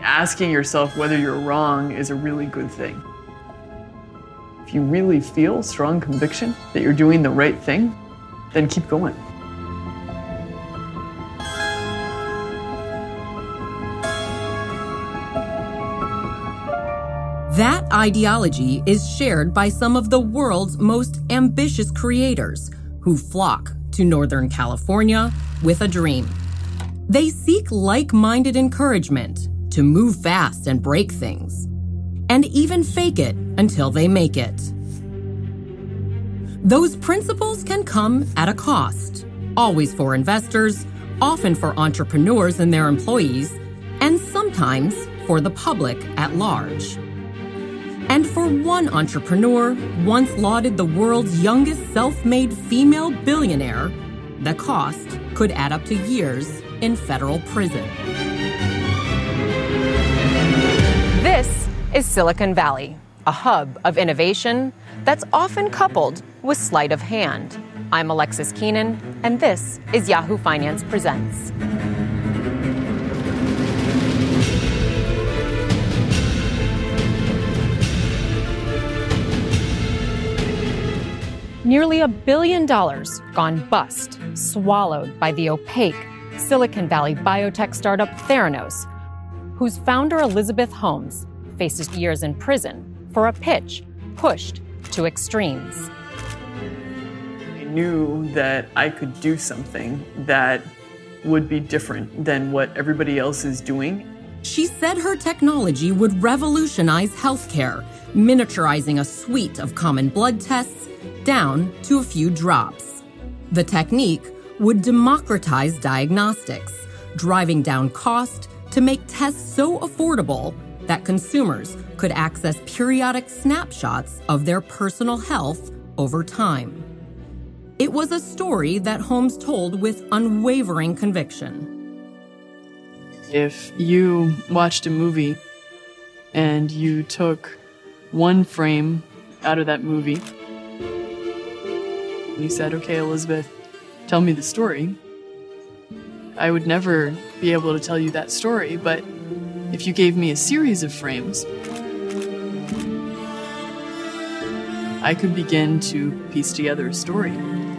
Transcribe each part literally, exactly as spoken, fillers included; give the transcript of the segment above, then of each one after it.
asking yourself whether you're wrong is a really good thing. If you really feel strong conviction that you're doing the right thing, then keep going. That ideology is shared by some of the world's most ambitious creators who flock to Northern California with a dream. They seek like-minded encouragement to move fast and break things, and even fake it until they make it. Those principles can come at a cost, always for investors, often for entrepreneurs and their employees, and sometimes for the public at large. And for one entrepreneur, once lauded the world's youngest self-made female billionaire, the cost could add up to years in federal prison. This is Silicon Valley, a hub of innovation that's often coupled with sleight of hand. I'm Alexis Keenan, and this is Yahoo Finance Presents. Nearly a billion dollars gone bust, swallowed by the opaque Silicon Valley biotech startup Theranos, whose founder Elizabeth Holmes faces years in prison for a pitch pushed to extremes. I knew that I could do something that would be different than what everybody else is doing. She said her technology would revolutionize healthcare, miniaturizing a suite of common blood tests down to a few drops. The technique would democratize diagnostics, driving down cost to make tests so affordable that consumers could access periodic snapshots of their personal health over time. It was a story that Holmes told with unwavering conviction. If you watched a movie and you took one frame out of that movie, and you said, okay, Elizabeth, tell me the story, I would never be able to tell you that story, but if you gave me a series of frames, I could begin to piece together a story.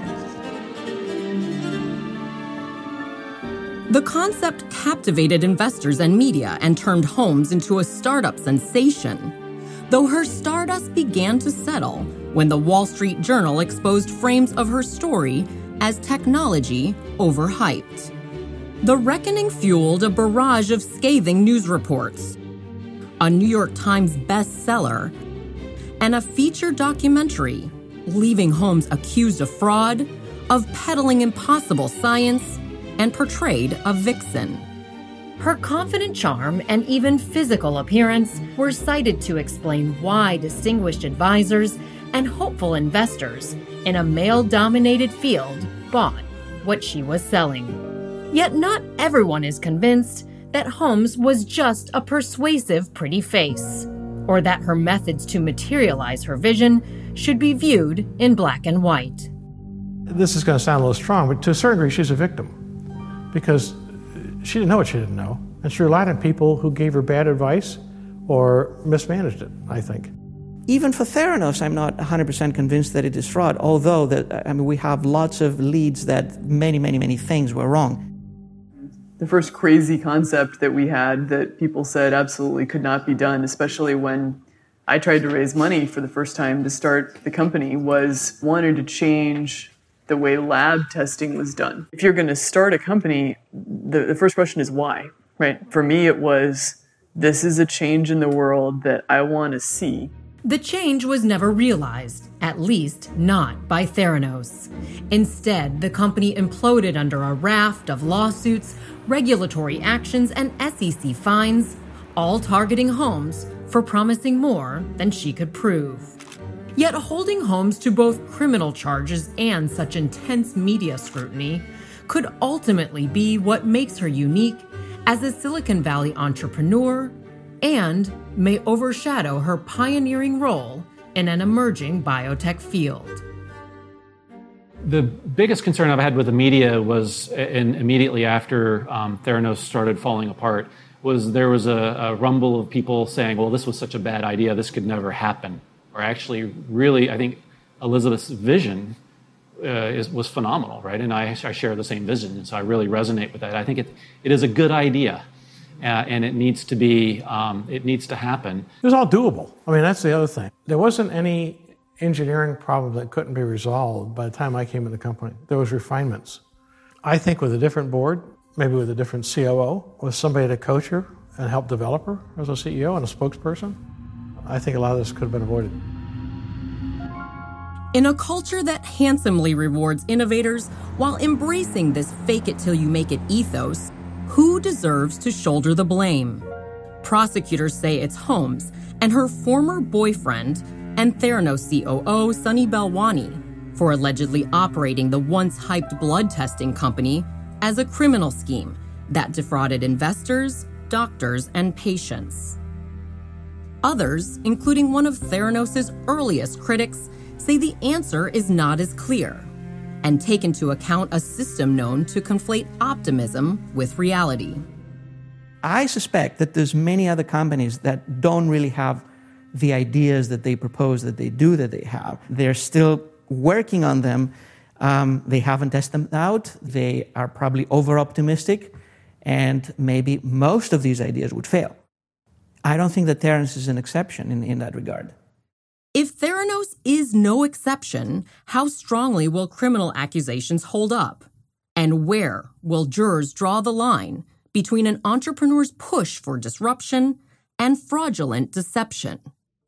The concept captivated investors and media and turned Holmes into a startup sensation, though her stardust began to settle when the Wall Street Journal exposed frames of her story as technology overhyped. The reckoning fueled a barrage of scathing news reports, a New York Times bestseller, and a feature documentary, leaving Holmes accused of fraud, of peddling impossible science, and portrayed a vixen. Her confident charm and even physical appearance were cited to explain why distinguished advisors and hopeful investors in a male-dominated field bought what she was selling. Yet not everyone is convinced that Holmes was just a persuasive pretty face, or that her methods to materialize her vision should be viewed in black and white. This is going to sound a little strong, but to a certain degree, she's a victim, because she didn't know what she didn't know, and she relied on people who gave her bad advice or mismanaged it, I think. Even for Theranos, I'm not one hundred percent convinced that it is fraud, although that, I mean, we have lots of leads that many, many, many things were wrong. The first crazy concept that we had that people said absolutely could not be done, especially when I tried to raise money for the first time to start the company, was wanting to change the way lab testing was done. If you're going to start a company, the, the first question is why, right? For me, it was, this is a change in the world that I want to see. The change was never realized, at least not by Theranos. Instead, the company imploded under a raft of lawsuits, regulatory actions, and S E C fines, all targeting Holmes for promising more than she could prove. Yet holding Holmes to both criminal charges and such intense media scrutiny could ultimately be what makes her unique as a Silicon Valley entrepreneur and may overshadow her pioneering role in an emerging biotech field. The biggest concern I've had with the media was, and immediately after um, Theranos started falling apart, was there was a, a rumble of people saying, well, this was such a bad idea, this could never happen. Or actually, really, I think Elizabeth's vision uh, is, was phenomenal, right? And I, I share the same vision, and so I really resonate with that. I think it, it is a good idea, uh, and it needs to be, um, it needs to happen. It was all doable. I mean, that's the other thing. There wasn't any engineering problem that couldn't be resolved by the time I came in the company. There was refinements. I think with a different board, maybe with a different C O O, with somebody to coach her and help develop her as a C E O and a spokesperson, I think a lot of this could have been avoided. In a culture that handsomely rewards innovators while embracing this fake-it-till-you-make-it ethos, who deserves to shoulder the blame? Prosecutors say it's Holmes and her former boyfriend and Theranos C O O Sunny Balwani for allegedly operating the once-hyped blood testing company as a criminal scheme that defrauded investors, doctors, and patients. Others, including one of Theranos' earliest critics, say the answer is not as clear and take into account a system known to conflate optimism with reality. I suspect that there's many other companies that don't really have the ideas that they propose that they do that they have. They're still working on them. Um, they haven't tested them out. They are probably over-optimistic, and maybe most of these ideas would fail. I don't think that Theranos is an exception in, in that regard. If Theranos is no exception, how strongly will criminal accusations hold up? And where will jurors draw the line between an entrepreneur's push for disruption and fraudulent deception?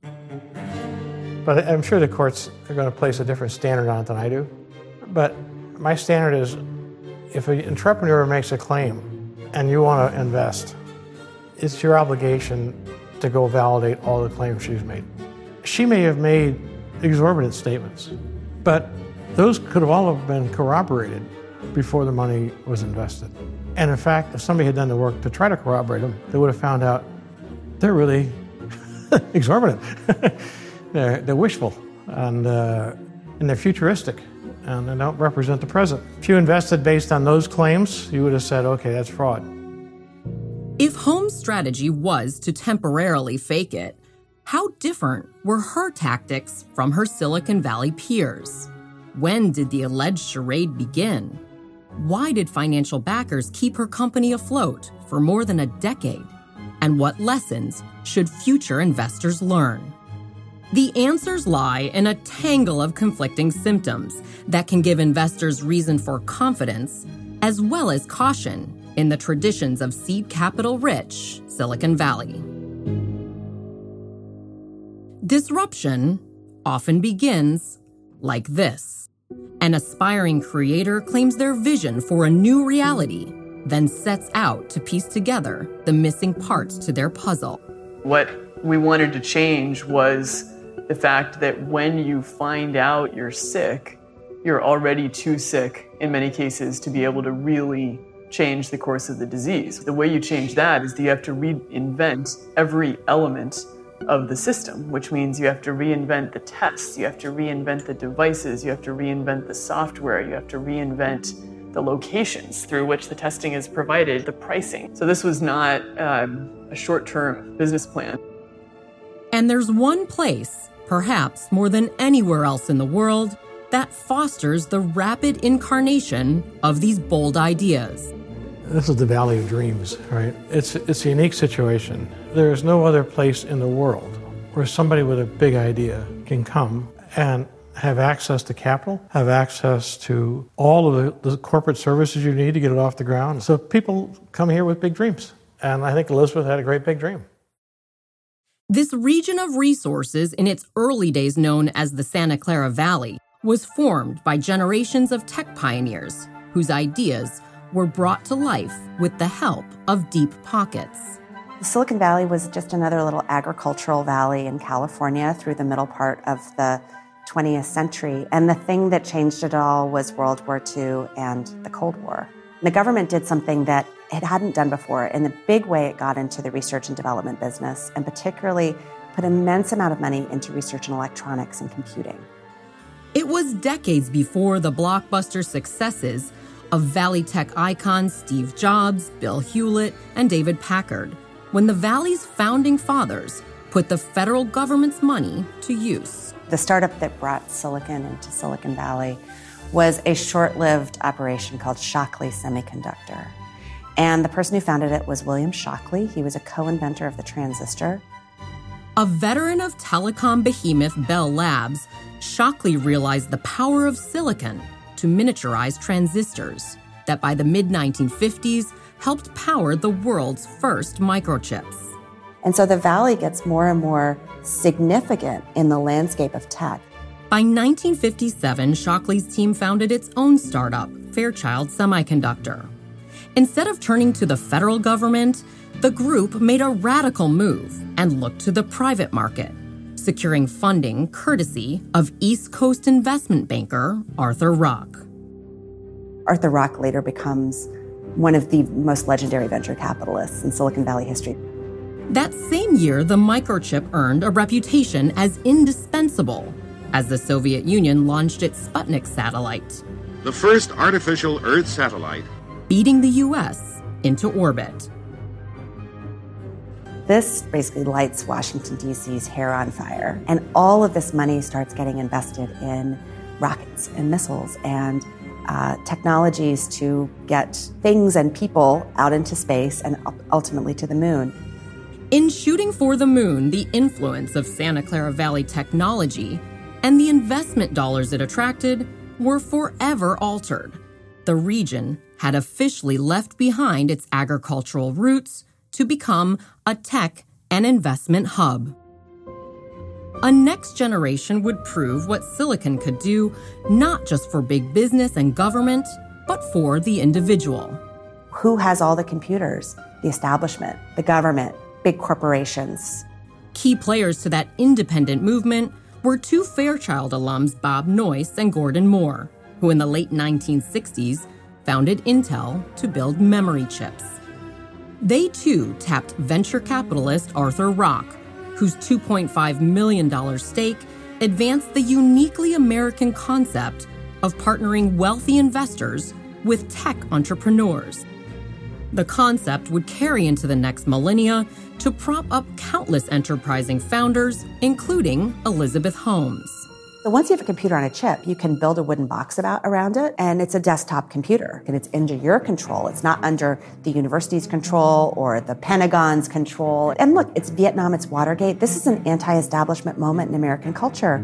But I'm sure the courts are going to place a different standard on it than I do. But my standard is, if an entrepreneur makes a claim and you want to invest, it's your obligation to go validate all the claims she's made. She may have made exorbitant statements, but those could have all have been corroborated before the money was invested. And in fact, if somebody had done the work to try to corroborate them, they would have found out they're really exorbitant. they're, they're wishful, and, uh, and they're futuristic, and they don't represent the present. If you invested based on those claims, you would have said, okay, that's fraud. If Holmes' strategy was to temporarily fake it, how different were her tactics from her Silicon Valley peers? When did the alleged charade begin? Why did financial backers keep her company afloat for more than a decade? And what lessons should future investors learn? The answers lie in a tangle of conflicting symptoms that can give investors reason for confidence as well as caution in the traditions of seed capital-rich Silicon Valley. Disruption often begins like this. An aspiring creator claims their vision for a new reality, then sets out to piece together the missing parts to their puzzle. What we wanted to change was the fact that when you find out you're sick, you're already too sick in many cases to be able to really change the course of the disease. The way you change that is that you have to reinvent every element of the system, which means you have to reinvent the tests, you have to reinvent the devices, you have to reinvent the software, you have to reinvent the locations through which the testing is provided, the pricing. So this was not um, a short-term business plan. And there's one place, perhaps more than anywhere else in the world, that fosters the rapid incarnation of these bold ideas. This is the Valley of Dreams, right? It's, it's a unique situation. There is no other place in the world where somebody with a big idea can come and have access to capital, have access to all of the, the corporate services you need to get it off the ground. So people come here with big dreams. And I think Elizabeth had a great big dream. This region of resources, in its early days known as the Santa Clara Valley, was formed by generations of tech pioneers whose ideas were brought to life with the help of deep pockets. Silicon Valley was just another little agricultural valley in California through the middle part of the twentieth century. And the thing that changed it all was World War Two and the Cold War. And the government did something that it hadn't done before. In the big way, it got into the research and development business, and particularly put an immense amount of money into research in electronics and computing. It was decades before the blockbuster successes of Valley Tech icons Steve Jobs, Bill Hewlett, and David Packard when the Valley's founding fathers put the federal government's money to use. The startup that brought silicon into Silicon Valley was a short-lived operation called Shockley Semiconductor. And the person who founded it was William Shockley. He was a co-inventor of the transistor. A veteran of telecom behemoth Bell Labs, Shockley realized the power of silicon to miniaturize transistors that by the mid nineteen fifties helped power the world's first microchips. And so the Valley gets more and more significant in the landscape of tech. By nineteen fifty-seven, Shockley's team founded its own startup, Fairchild Semiconductor. Instead of turning to the federal government, the group made a radical move and looked to the private market, securing funding courtesy of East Coast investment banker Arthur Rock. Arthur Rock later becomes one of the most legendary venture capitalists in Silicon Valley history. That same year, the microchip earned a reputation as indispensable as the Soviet Union launched its Sputnik satellite, the first artificial Earth satellite, beating the U S into orbit. This basically lights Washington, D C's hair on fire. And all of this money starts getting invested in rockets and missiles and uh, technologies to get things and people out into space and ultimately to the moon. In shooting for the moon, the influence of Santa Clara Valley technology and the investment dollars it attracted were forever altered. The region had officially left behind its agricultural roots to become a tech and investment hub. A next generation would prove what silicon could do, not just for big business and government, but for the individual. Who has all the computers? The establishment, the government, big corporations. Key players to that independent movement were two Fairchild alums, Bob Noyce and Gordon Moore, who in the late nineteen sixties founded Intel to build memory chips. They too tapped venture capitalist Arthur Rock, whose two point five million dollars stake advanced the uniquely American concept of partnering wealthy investors with tech entrepreneurs. The concept would carry into the next millennia to prop up countless enterprising founders, including Elizabeth Holmes. So once you have a computer on a chip, you can build a wooden box about around it, and it's a desktop computer, and it's under your control. It's not under the university's control or the Pentagon's control. And look, it's Vietnam, it's Watergate. This is an anti-establishment moment in American culture.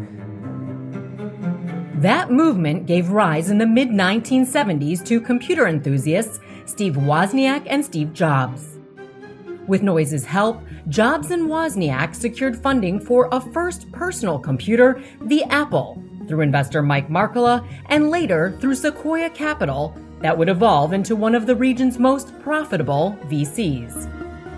That movement gave rise in the mid nineteen seventies to computer enthusiasts Steve Wozniak and Steve Jobs. With Noyce's help, Jobs and Wozniak secured funding for a first personal computer, the Apple, through investor Mike Markkula, and later through Sequoia Capital, that would evolve into one of the region's most profitable V Cs.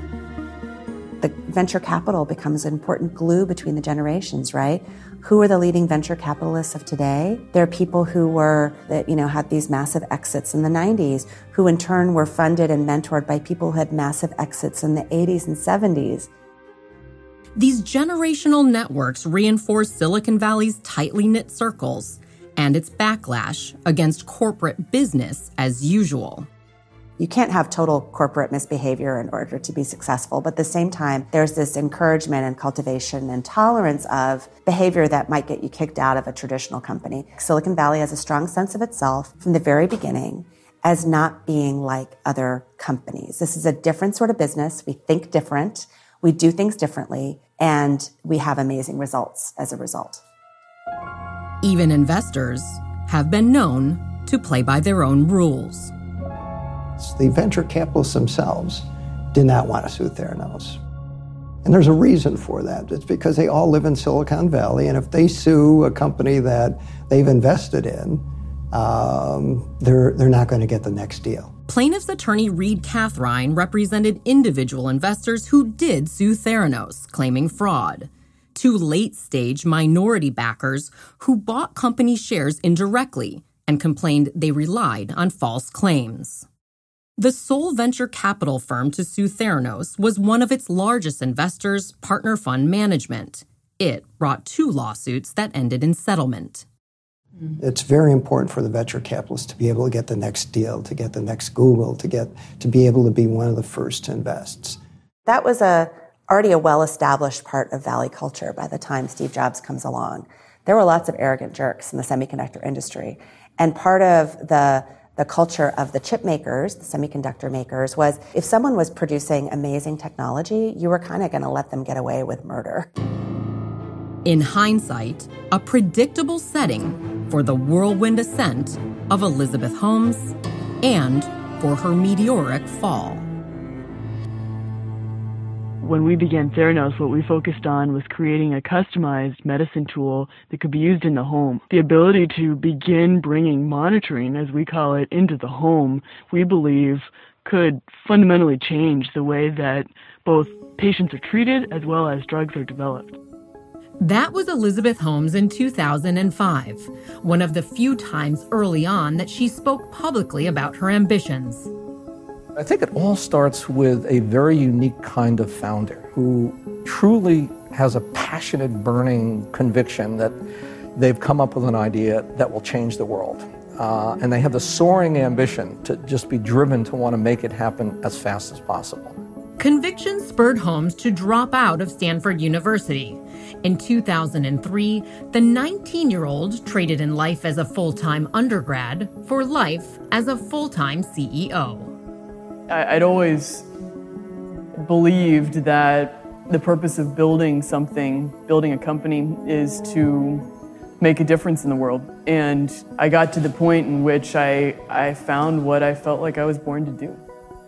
The venture capital becomes an important glue between the generations, right? Who are the leading venture capitalists of today? There are people who were, that, you know, had these massive exits in the nineties, who in turn were funded and mentored by people who had massive exits in the eighties and seventies. These generational networks reinforce Silicon Valley's tightly knit circles and its backlash against corporate business as usual. You can't have total corporate misbehavior in order to be successful, but at the same time, there's this encouragement and cultivation and tolerance of behavior that might get you kicked out of a traditional company. Silicon Valley has a strong sense of itself from the very beginning as not being like other companies. This is a different sort of business. We think different, we do things differently, and we have amazing results as a result. Even investors have been known to play by their own rules. The venture capitalists themselves did not want to sue Theranos. And there's a reason for that. It's because they all live in Silicon Valley, and if they sue a company that they've invested in, um, they're, they're not going to get the next deal. Plaintiff's attorney Reed Cathrine represented individual investors who did sue Theranos, claiming fraud. Two late-stage minority backers who bought company shares indirectly and complained they relied on false claims. The sole venture capital firm to sue Theranos was one of its largest investors, Partner Fund Management. It brought two lawsuits that ended in settlement. It's very important for the venture capitalists to be able to get the next deal, to get the next Google, to get to be able to be one of the first to invest. That was a already a well-established part of Valley culture by the time Steve Jobs comes along. There were lots of arrogant jerks in the semiconductor industry. And part of the, the culture of the chip makers, the semiconductor makers, was if someone was producing amazing technology, you were kind of going to let them get away with murder. In hindsight, a predictable setting for the whirlwind ascent of Elizabeth Holmes and for her meteoric fall. When we began Theranos, what we focused on was creating a customized medicine tool that could be used in the home. The ability to begin bringing monitoring, as we call it, into the home, we believe could fundamentally change the way that both patients are treated as well as drugs are developed. That was Elizabeth Holmes in two thousand five, one of the few times early on that she spoke publicly about her ambitions. I think it all starts with a very unique kind of founder who truly has a passionate, burning conviction that they've come up with an idea that will change the world. Uh, and they have the soaring ambition to just be driven to want to make it happen as fast as possible. Conviction spurred Holmes to drop out of Stanford University. In two thousand three, the nineteen-year-old traded in life as a full-time undergrad for life as a full-time C E O. I'd always believed that the purpose of building something, building a company, is to make a difference in the world. And I got to the point in which I, I found what I felt like I was born to do.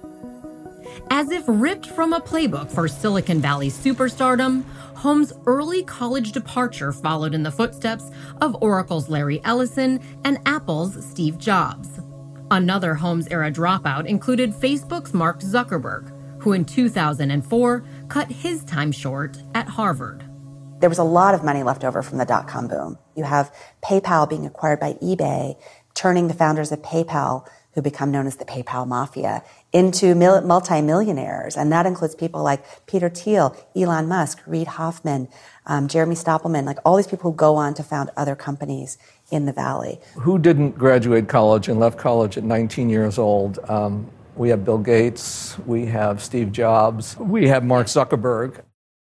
As if ripped from a playbook for Silicon Valley superstardom, Holmes' early college departure followed in the footsteps of Oracle's Larry Ellison and Apple's Steve Jobs. Another Holmes-era dropout included Facebook's Mark Zuckerberg, who in two thousand four cut his time short at Harvard. There was a lot of money left over from the dot-com boom. You have PayPal being acquired by eBay, turning the founders of PayPal, who become known as the PayPal Mafia, into mil- multimillionaires. And that includes people like Peter Thiel, Elon Musk, Reid Hoffman, um, Jeremy Stoppelman, like all these people who go on to found other companies in the Valley. Who didn't graduate college and left college at nineteen years old? Um, we have Bill Gates, we have Steve Jobs, we have Mark Zuckerberg.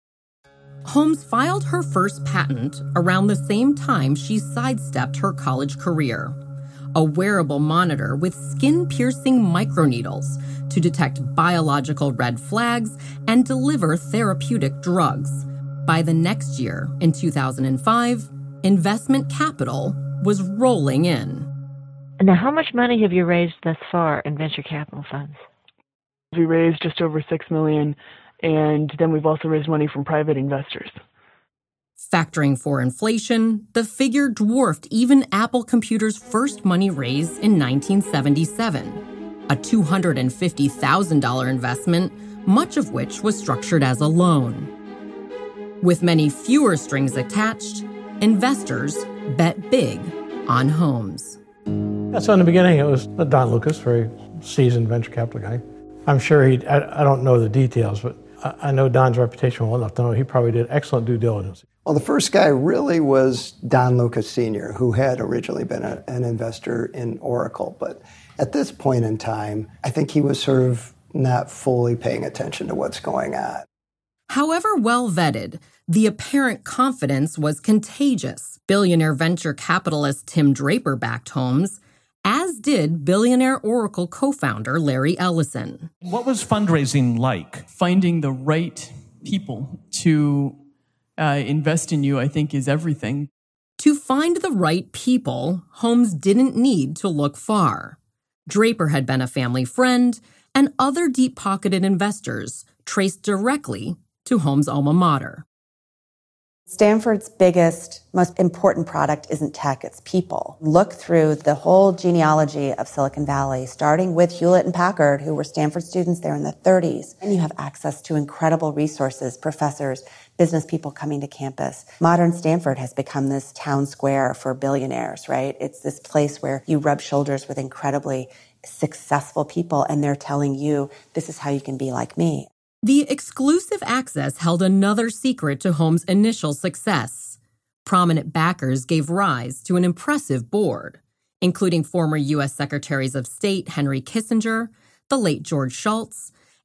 Holmes filed her first patent around the same time she sidestepped her college career. A wearable monitor with skin-piercing microneedles to detect biological red flags and deliver therapeutic drugs. By the next year, in two thousand five, investment capital was rolling in. Now, how much money have you raised thus far in venture capital funds? We raised just over six million dollars, and then we've also raised money from private investors. Factoring for inflation, the figure dwarfed even Apple Computer's first money raise in nineteen seventy-seven, a two hundred fifty thousand dollars investment, much of which was structured as a loan. With many fewer strings attached, investors bet big on Holmes. Yeah, so in the beginning, it was Don Lucas, very seasoned venture capital guy. I'm sure he, I, I don't know the details, but I, I know Don's reputation well enough to know he probably did excellent due diligence. Well, the first guy really was Don Lucas Senior, who had originally been a, an investor in Oracle. But at this point in time, I think he was sort of not fully paying attention to what's going on. However well vetted, the apparent confidence was contagious. Billionaire venture capitalist Tim Draper backed Holmes, as did billionaire Oracle co-founder Larry Ellison. What was fundraising like? Finding the right people to uh, invest in you, I think, is everything. To find the right people, Holmes didn't need to look far. Draper had been a family friend, and other deep-pocketed investors traced directly to Holmes' alma mater. Stanford's biggest, most important product isn't tech, it's people. Look through the whole genealogy of Silicon Valley, starting with Hewlett and Packard, who were Stanford students there in the thirties. And you have access to incredible resources, professors, business people coming to campus. Modern Stanford has become this town square for billionaires, right? It's this place where you rub shoulders with incredibly successful people, and they're telling you, this is how you can be like me. The exclusive access held another secret to Holmes' initial success. Prominent backers gave rise to an impressive board, including former U S Secretaries of State Henry Kissinger, the late George Shultz,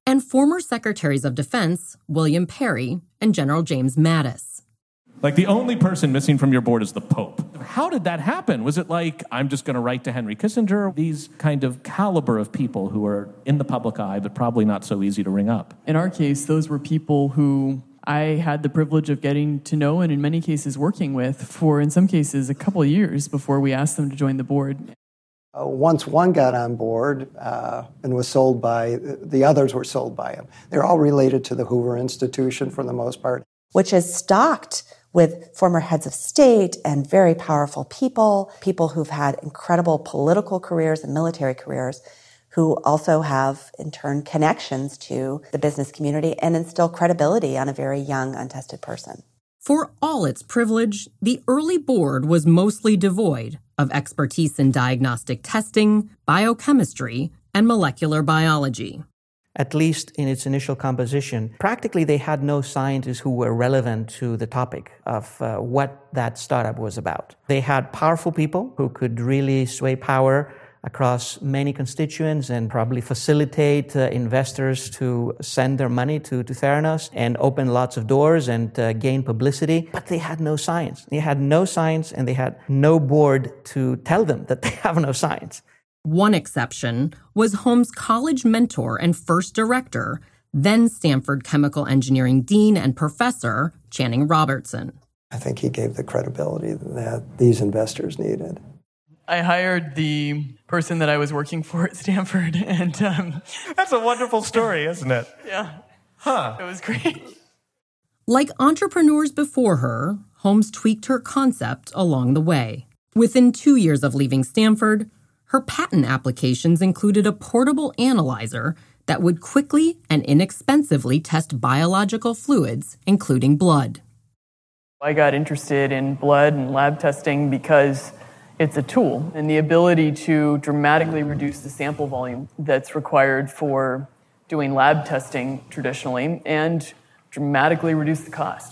and former Secretaries of Defense William Perry and General James Mattis. Like, the only person missing from your board is the Pope. How did that happen? Was it like, I'm just going to write to Henry Kissinger? These kind of caliber of people who are in the public eye, but probably not so easy to ring up. In our case, those were people who I had the privilege of getting to know and in many cases working with for, in some cases, a couple of years before we asked them to join the board. Uh, once one got on board uh, and was sold by, the others were sold by him. They're all related to the Hoover Institution for the most part. Which is stocked with former heads of state and very powerful people, people who've had incredible political careers and military careers, who also have, in turn, connections to the business community and instill credibility on a very young, untested person. For all its privilege, the early board was mostly devoid of expertise in diagnostic testing, biochemistry, and molecular biology. At least in its initial composition, practically they had no scientists who were relevant to the topic of uh, what that startup was about. They had powerful people who could really sway power across many constituents and probably facilitate uh, investors to send their money to, to Theranos and open lots of doors and uh, gain publicity. But they had no science. They had no science, and they had no board to tell them that they have no science. One exception was Holmes' college mentor and first director, then Stanford Chemical Engineering Dean and Professor Channing Robertson. I think he gave the credibility that these investors needed. I hired the person that I was working for at Stanford, and um, that's a wonderful story, isn't it? Yeah. Huh. It was great. Like entrepreneurs before her, Holmes tweaked her concept along the way. Within two years of leaving Stanford, her patent applications included a portable analyzer that would quickly and inexpensively test biological fluids, including blood. I got interested in blood and lab testing because it's a tool, and the ability to dramatically reduce the sample volume that's required for doing lab testing traditionally and dramatically reduce the cost.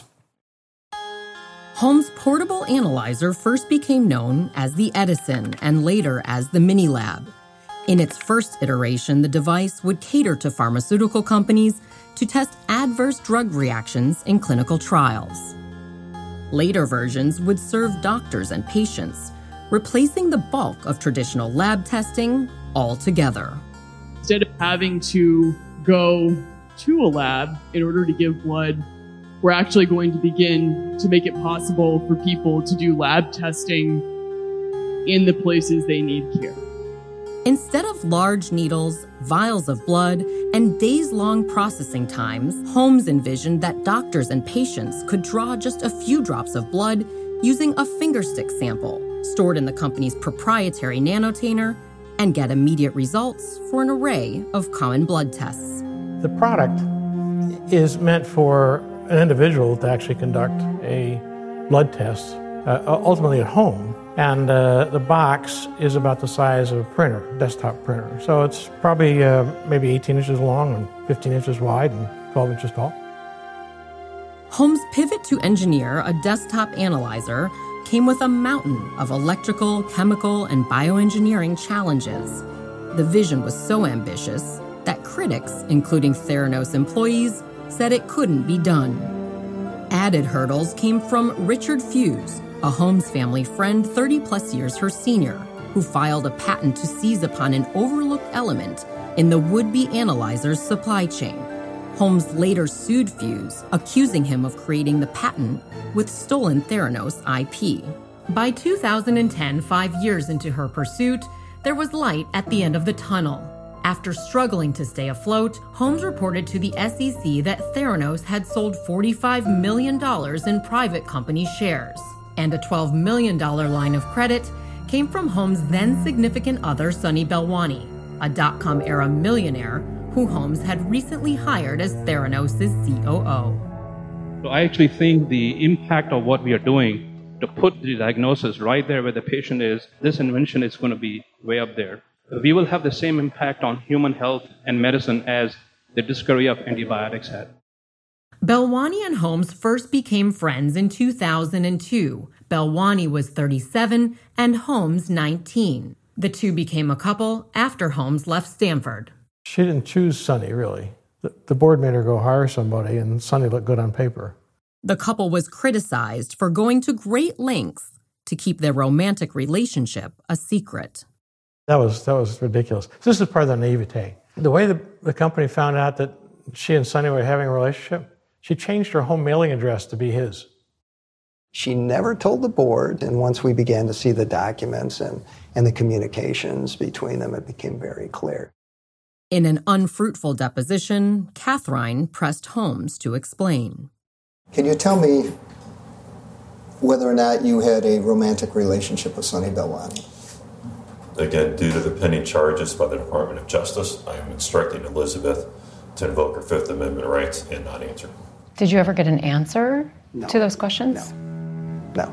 Holmes' portable analyzer first became known as the Edison and later as the Minilab. In its first iteration, the device would cater to pharmaceutical companies to test adverse drug reactions in clinical trials. Later versions would serve doctors and patients, replacing the bulk of traditional lab testing altogether. Instead of having to go to a lab in order to give blood, we're actually going to begin to make it possible for people to do lab testing in the places they need care. Instead of large needles, vials of blood, and days-long processing times, Holmes envisioned that doctors and patients could draw just a few drops of blood using a fingerstick sample stored in the company's proprietary nanotainer and get immediate results for an array of common blood tests. The product is meant for an individual to actually conduct a blood test, uh, ultimately at home. And uh, the box is about the size of a printer, desktop printer. So it's probably uh, maybe eighteen inches long and fifteen inches wide and twelve inches tall. Holmes' pivot to engineer a desktop analyzer came with a mountain of electrical, chemical, and bioengineering challenges. The vision was so ambitious that critics, including Theranos employees, said it couldn't be done. Added hurdles came from Richard Fuse, a Holmes family friend thirty plus years her senior, who filed a patent to seize upon an overlooked element in the would-be analyzer's supply chain. Holmes later sued Fuse, accusing him of creating the patent with stolen Theranos I P. By two thousand ten, five years into her pursuit, there was light at the end of the tunnel. After struggling to stay afloat, Holmes reported to the S E C that Theranos had sold forty-five million dollars in private company shares. And a twelve million dollars line of credit came from Holmes' then significant other, Sunny Balwani, a dot-com era millionaire who Holmes had recently hired as Theranos' C O O. So I actually think the impact of what we are doing to put the diagnosis right there where the patient is, this invention is going to be way up there. We will have the same impact on human health and medicine as the discovery of antibiotics had. Balwani and Holmes first became friends in two thousand two. Balwani was thirty-seven and Holmes nineteen. The two became a couple after Holmes left Stanford. She didn't choose Sunny, really. The, the board made her go hire somebody, and Sonny looked good on paper. The couple was criticized for going to great lengths to keep their romantic relationship a secret. That was that was ridiculous. This is part of the naivete. The way the, the company found out that she and Sonny were having a relationship, she changed her home mailing address to be his. She never told the board, and once we began to see the documents and, and the communications between them, it became very clear. In an unfruitful deposition, Catherine pressed Holmes to explain. Can you tell me whether or not you had a romantic relationship with Sonny Belwani? Again, due to the pending charges by the Department of Justice, I am instructing Elizabeth to invoke her Fifth Amendment rights and not answer. Did you ever get an answer No. to those questions? No.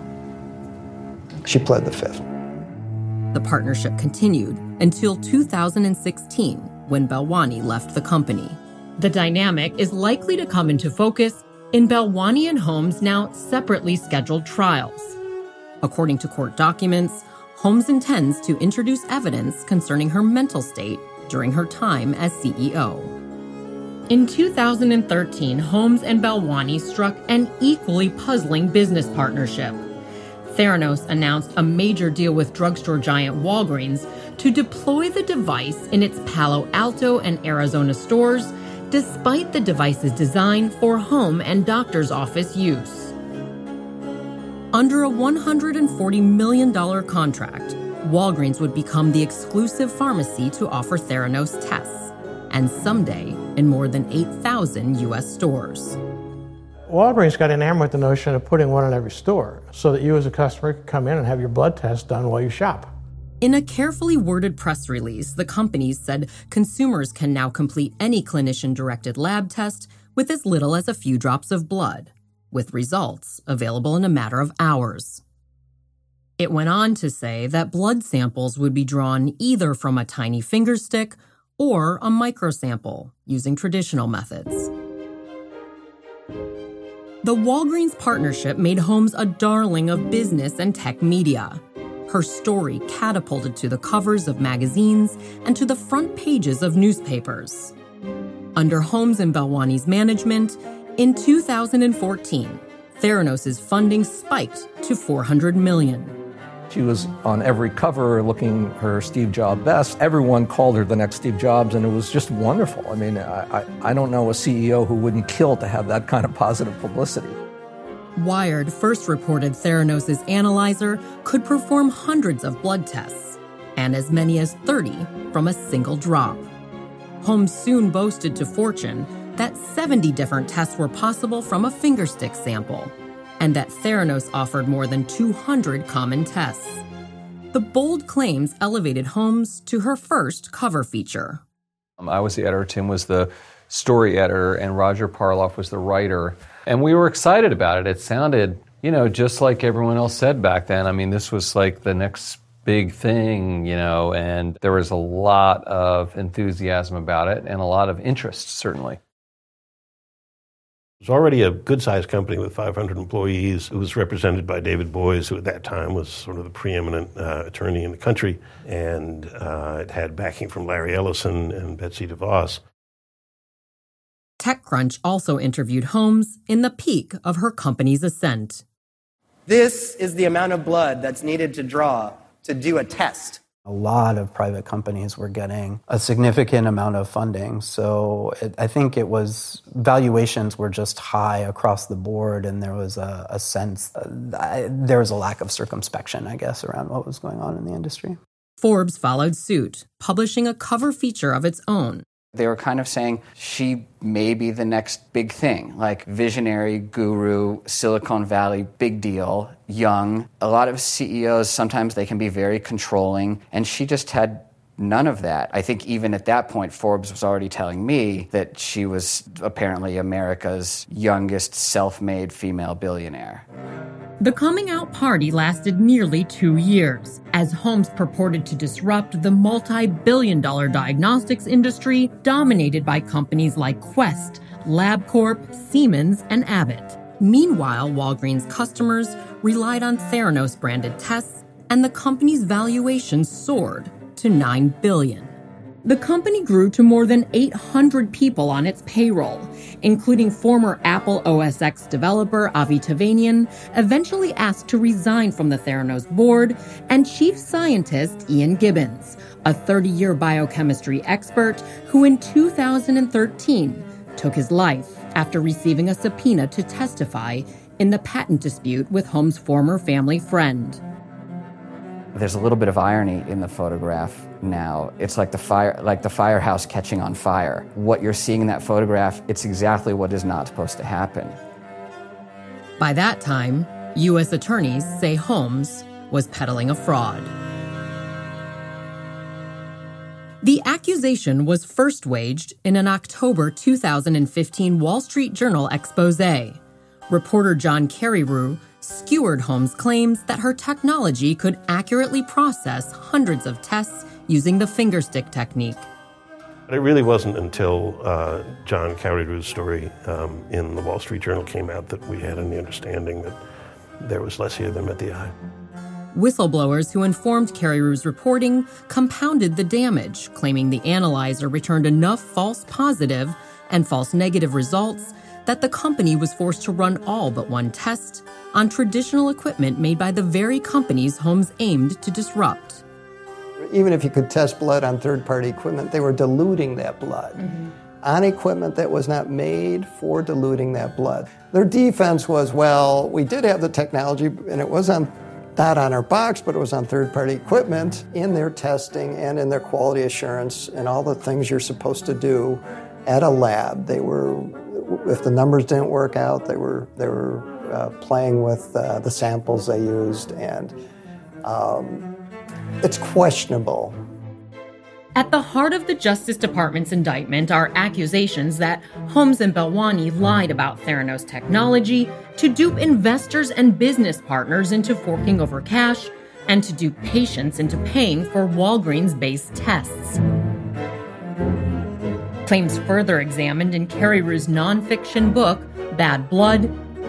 She pled the fifth. The partnership continued until two thousand sixteen, when Belwani left the company. The dynamic is likely to come into focus in Belwani and Holmes' now separately scheduled trials. According to court documents, Holmes intends to introduce evidence concerning her mental state during her time as C E O. In two thousand thirteen, Holmes and Belwani struck an equally puzzling business partnership. Theranos announced a major deal with drugstore giant Walgreens to deploy the device in its Palo Alto and Arizona stores, despite the device's design for home and doctor's office use. Under a one hundred forty million dollars contract, Walgreens would become the exclusive pharmacy to offer Theranos tests, and someday in more than eight thousand U S stores. Walgreens got enamored with the notion of putting one in every store so that you as a customer could come in and have your blood test done while you shop. In a carefully worded press release, the companies said consumers can now complete any clinician-directed lab test with as little as a few drops of blood, with results available in a matter of hours. It went on to say that blood samples would be drawn either from a tiny finger stick or a microsample using traditional methods. The Walgreens partnership made Holmes a darling of business and tech media. Her story catapulted to the covers of magazines and to the front pages of newspapers. Under Holmes and Belwani's management, in two thousand fourteen, Theranos' funding spiked to four hundred million dollars. She was on every cover looking her Steve Jobs best. Everyone called her the next Steve Jobs, and it was just wonderful. I mean, I, I, I don't know a C E O who wouldn't kill to have that kind of positive publicity. Wired first reported Theranos' analyzer could perform hundreds of blood tests, and as many as thirty from a single drop. Holmes soon boasted to Fortune that seventy different tests were possible from a fingerstick sample, and that Theranos offered more than two hundred common tests. The bold claims elevated Holmes to her first cover feature. Um, I was the editor, Tim was the story editor, and Roger Parloff was the writer. And we were excited about it. It sounded, you know, just like everyone else said back then. I mean, this was like the next big thing, you know, and there was a lot of enthusiasm about it and a lot of interest, certainly. It was already a good-sized company with five hundred employees. It was represented by David Boies, who at that time was sort of the preeminent uh, attorney in the country, and uh, it had backing from Larry Ellison and Betsy DeVos. TechCrunch also interviewed Holmes in the peak of her company's ascent. This is the amount of blood that's needed to draw to do a test. A lot of private companies were getting a significant amount of funding. So it, I think it was, valuations were just high across the board, and there was a, a sense, uh, I, there was a lack of circumspection, I guess, around what was going on in the industry. Forbes followed suit, publishing a cover feature of its own. They were kind of saying she may be the next big thing, like visionary, guru, Silicon Valley, big deal, young. A lot of C E Os, sometimes they can be very controlling, and she just had none of that. I think even at that point, Forbes was already telling me that she was apparently America's youngest self-made female billionaire. The coming out party lasted nearly two years, as Holmes purported to disrupt the multi-billion dollar diagnostics industry dominated by companies like Quest, LabCorp, Siemens, and Abbott. Meanwhile, Walgreens customers relied on Theranos-branded tests, and the company's valuation soared to nine billion dollars. The company grew to more than eight hundred people on its payroll, including former Apple O S X developer Avi Tevanian, eventually asked to resign from the Theranos board, and chief scientist Ian Gibbons, a thirty-year biochemistry expert who in two thousand thirteen took his life after receiving a subpoena to testify in the patent dispute with Holmes' former family friend. There's a little bit of irony in the photograph now. It's like the fire, like the firehouse catching on fire. What you're seeing in that photograph, it's exactly what is not supposed to happen. By that time, U S attorneys say Holmes was peddling a fraud. The accusation was first waged in an October two thousand fifteen Wall Street Journal expose. Reporter John Carreyrou skewered Holmes' claims that her technology could accurately process hundreds of tests using the fingerstick technique. But it really wasn't until uh, John Carreyrou's story um, in the Wall Street Journal came out that we had any understanding that there was less here than met the eye. Whistleblowers who informed Carreyrou's reporting compounded the damage, claiming the analyzer returned enough false positive and false negative results that the company was forced to run all but one test on traditional equipment made by the very companies Holmes aimed to disrupt. Even if you could test blood on third-party equipment, they were diluting that blood mm-hmm. on equipment that was not made for diluting that blood. Their defense was, well, we did have the technology, and it was on not on our box, but it was on third-party equipment in their testing and in their quality assurance and all the things you're supposed to do at a lab. They were, if the numbers didn't work out, they were they were uh, playing with uh, the samples they used, and um, it's questionable. At the heart of the Justice Department's indictment are accusations that Holmes and Belwani lied about Theranos technology to dupe investors and business partners into forking over cash and to dupe patients into paying for Walgreens-based tests. Claims further examined in Carreyrou's nonfiction book, Bad Blood,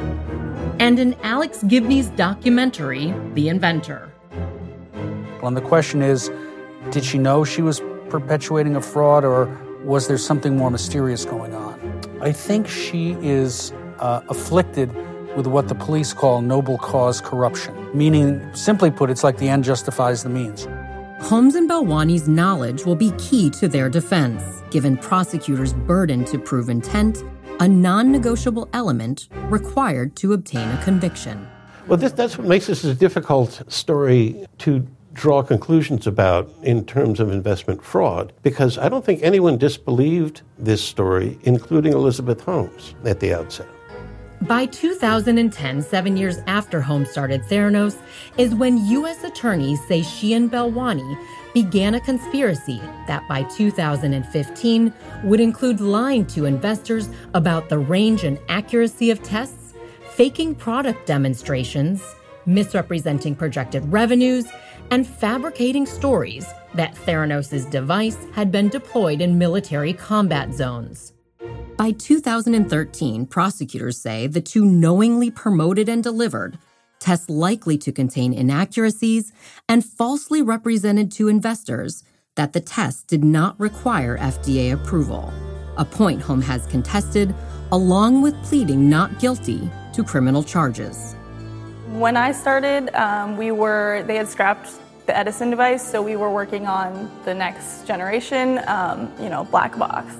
and in Alex Gibney's documentary, The Inventor. Well, and the question is, did she know she was perpetuating a fraud, or was there something more mysterious going on? I think she is uh, afflicted with what the police call noble cause corruption, meaning, simply put, it's like the end justifies the means. Holmes and Belwani's knowledge will be key to their defense, given prosecutors' burden to prove intent, a non-negotiable element required to obtain a conviction. Well, this, that's what makes this a difficult story to draw conclusions about in terms of investment fraud, because I don't think anyone disbelieved this story, including Elizabeth Holmes, at the outset. By two thousand ten, seven years after Holmes started Theranos, is when U S attorneys say she and Belwani began a conspiracy that by two thousand fifteen would include lying to investors about the range and accuracy of tests, faking product demonstrations, misrepresenting projected revenues, and fabricating stories that Theranos' device had been deployed in military combat zones. By two thousand thirteen, prosecutors say the two knowingly promoted and delivered tests likely to contain inaccuracies and falsely represented to investors that the tests did not require F D A approval, a point Holmes has contested, along with pleading not guilty to criminal charges. When I started, um, we were, they had scrapped the Edison device, so we were working on the next generation, um, you know, black box.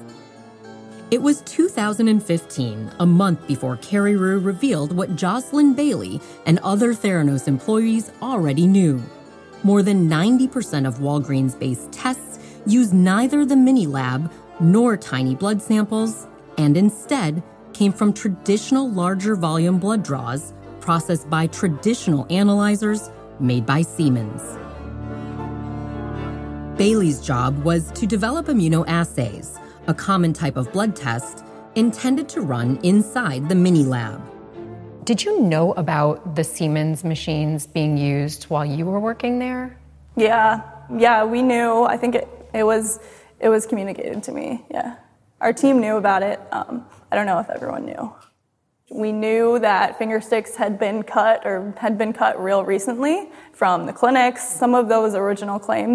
It was two thousand fifteen, a month before Carreyrou revealed what Jocelyn Bailey and other Theranos employees already knew. More than ninety percent of Walgreens-based tests use neither the mini lab nor tiny blood samples, and instead came from traditional larger volume blood draws processed by traditional analyzers made by Siemens. Bailey's job was to develop immunoassays, a common type of blood test intended to run inside the mini lab. Did you know about the Siemens machines being used while you were working there? Yeah, yeah, we knew. I think it, it was it was communicated to me, yeah. Our team knew about it. Um, I don't know if everyone knew. We knew that finger sticks had been cut or had been cut real recently from the clinics. Some of those original claims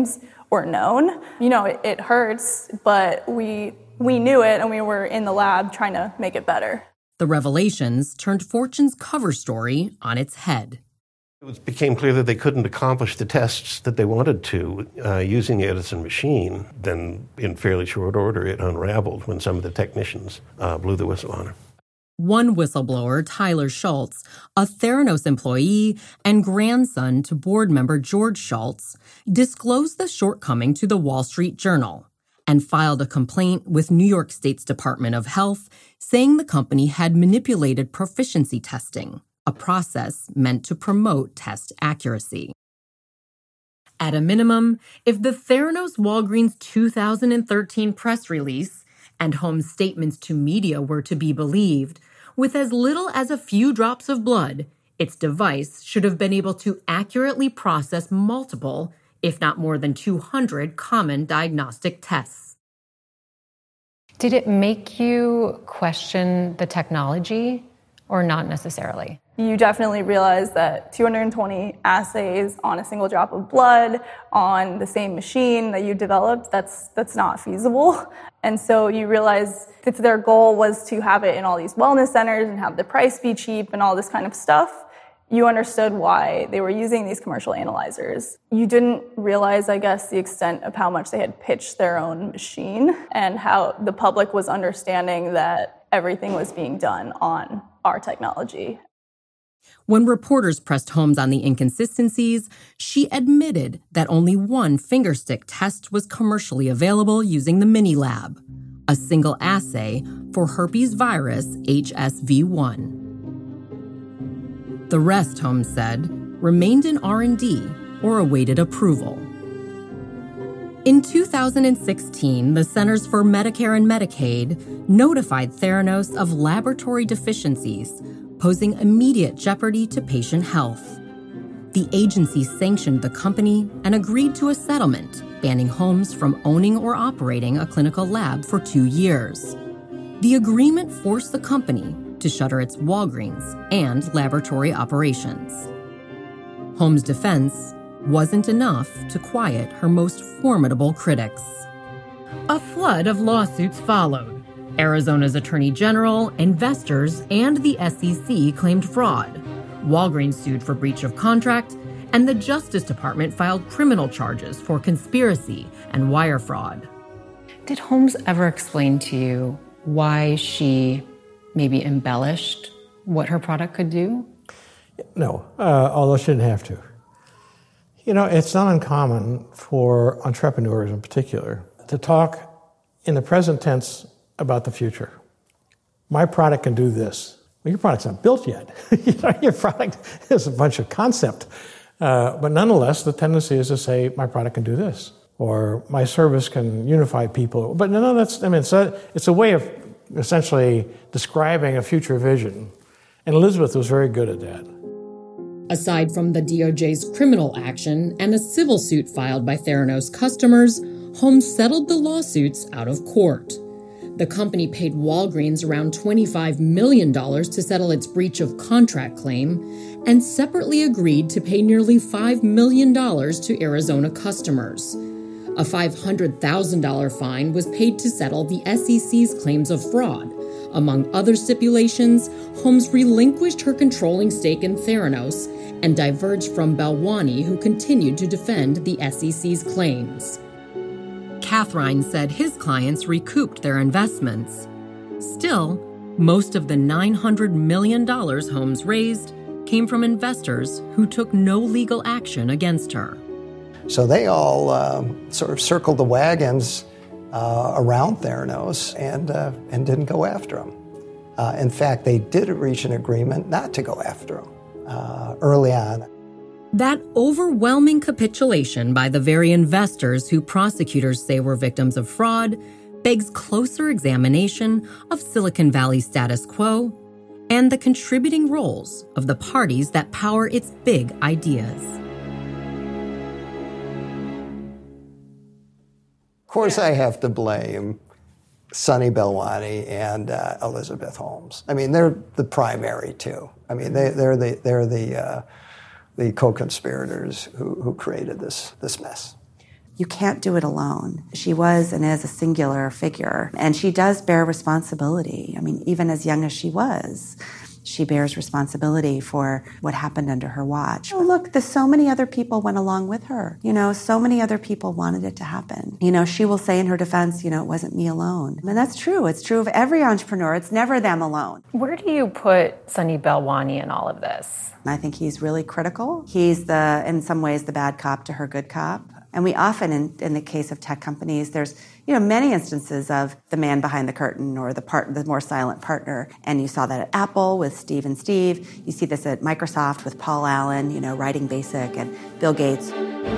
were known. You know, it, it hurts, but we we knew it, and we were in the lab trying to make it better. The revelations turned Fortune's cover story on its head. It became clear that they couldn't accomplish the tests that they wanted to uh, using the Edison machine. Then, in fairly short order, it unraveled when some of the technicians uh, blew the whistle on her. One whistleblower, Tyler Schultz, a Theranos employee and grandson to board member George Schultz, disclosed the shortcoming to the Wall Street Journal and filed a complaint with New York State's Department of Health, saying the company had manipulated proficiency testing, a process meant to promote test accuracy. At a minimum, if the Theranos Walgreens two thousand thirteen press release and Holmes' statements to media were to be believed, with as little as a few drops of blood, its device should have been able to accurately process multiple, if not more than two hundred, common diagnostic tests. Did it make you question the technology or not necessarily? You definitely realize that two hundred twenty assays on a single drop of blood on the same machine that you developed, that's that's not feasible. And so you realize if their goal was to have it in all these wellness centers and have the price be cheap and all this kind of stuff, you understood why they were using these commercial analyzers. You didn't realize, I guess, the extent of how much they had pitched their own machine and how the public was understanding that everything was being done on our technology. When reporters pressed Holmes on the inconsistencies, she admitted that only one fingerstick test was commercially available using the Minilab, a single assay for herpes virus H S V one. The rest, Holmes said, remained in R and D or awaited approval. In two thousand sixteen, the Centers for Medicare and Medicaid notified Theranos of laboratory deficiencies, posing immediate jeopardy to patient health. The agency sanctioned the company and agreed to a settlement, banning Holmes from owning or operating a clinical lab for two years. The agreement forced the company to shutter its Walgreens and laboratory operations. Holmes' defense wasn't enough to quiet her most formidable critics. A flood of lawsuits followed. Arizona's Attorney General, investors, and the S E C claimed fraud. Walgreens sued for breach of contract, and the Justice Department filed criminal charges for conspiracy and wire fraud. Did Holmes ever explain to you why she maybe embellished what her product could do? No, uh, although she didn't have to. You know, it's not uncommon for entrepreneurs in particular to talk in the present tense about the future. My product can do this. Well, your product's not built yet. You know, your product is a bunch of concept. Uh, but nonetheless, the tendency is to say, my product can do this. Or my service can unify people. But no, no, that's, I mean, it's a, it's a way of essentially describing a future vision. And Elizabeth was very good at that. Aside from the D O J's criminal action and a civil suit filed by Theranos customers, Holmes settled the lawsuits out of court. The company paid Walgreens around twenty-five million dollars to settle its breach of contract claim and separately agreed to pay nearly five million dollars to Arizona customers. A five hundred thousand dollars fine was paid to settle the S E C's claims of fraud. Among other stipulations, Holmes relinquished her controlling stake in Theranos and diverged from Balwani, who continued to defend the S E C's claims. Catherine said his clients recouped their investments. Still, most of the nine hundred million dollars Holmes raised came from investors who took no legal action against her. So they all um, sort of circled the wagons uh, around Theranos and, uh, and didn't go after him. Uh, in fact, they did reach an agreement not to go after him uh, early on. That overwhelming capitulation by the very investors who prosecutors say were victims of fraud begs closer examination of Silicon Valley's status quo and the contributing roles of the parties that power its big ideas. Of course, I have to blame Sunny Balwani and uh, Elizabeth Holmes. I mean, they're the primary two. I mean, they, they're the they're the uh, the co-conspirators who, who created this this mess. You can't do it alone. She was and is a singular figure, and she does bear responsibility. I mean, even as young as she was, she bears responsibility for what happened under her watch. Oh, look, there's so many other people went along with her. You know, so many other people wanted it to happen. You know, she will say in her defense, you know, it wasn't me alone. And that's true. It's true of every entrepreneur. It's never them alone. Where do you put Sunny Balwani in all of this? I think he's really critical. He's the, in some ways, the bad cop to her good cop. And we often, in, in the case of tech companies, there's, you know, many instances of the man behind the curtain or the part, the more silent partner. And you saw that at Apple with Steve and Steve. You see this at Microsoft with Paul Allen, you know, writing BASIC, and Bill Gates.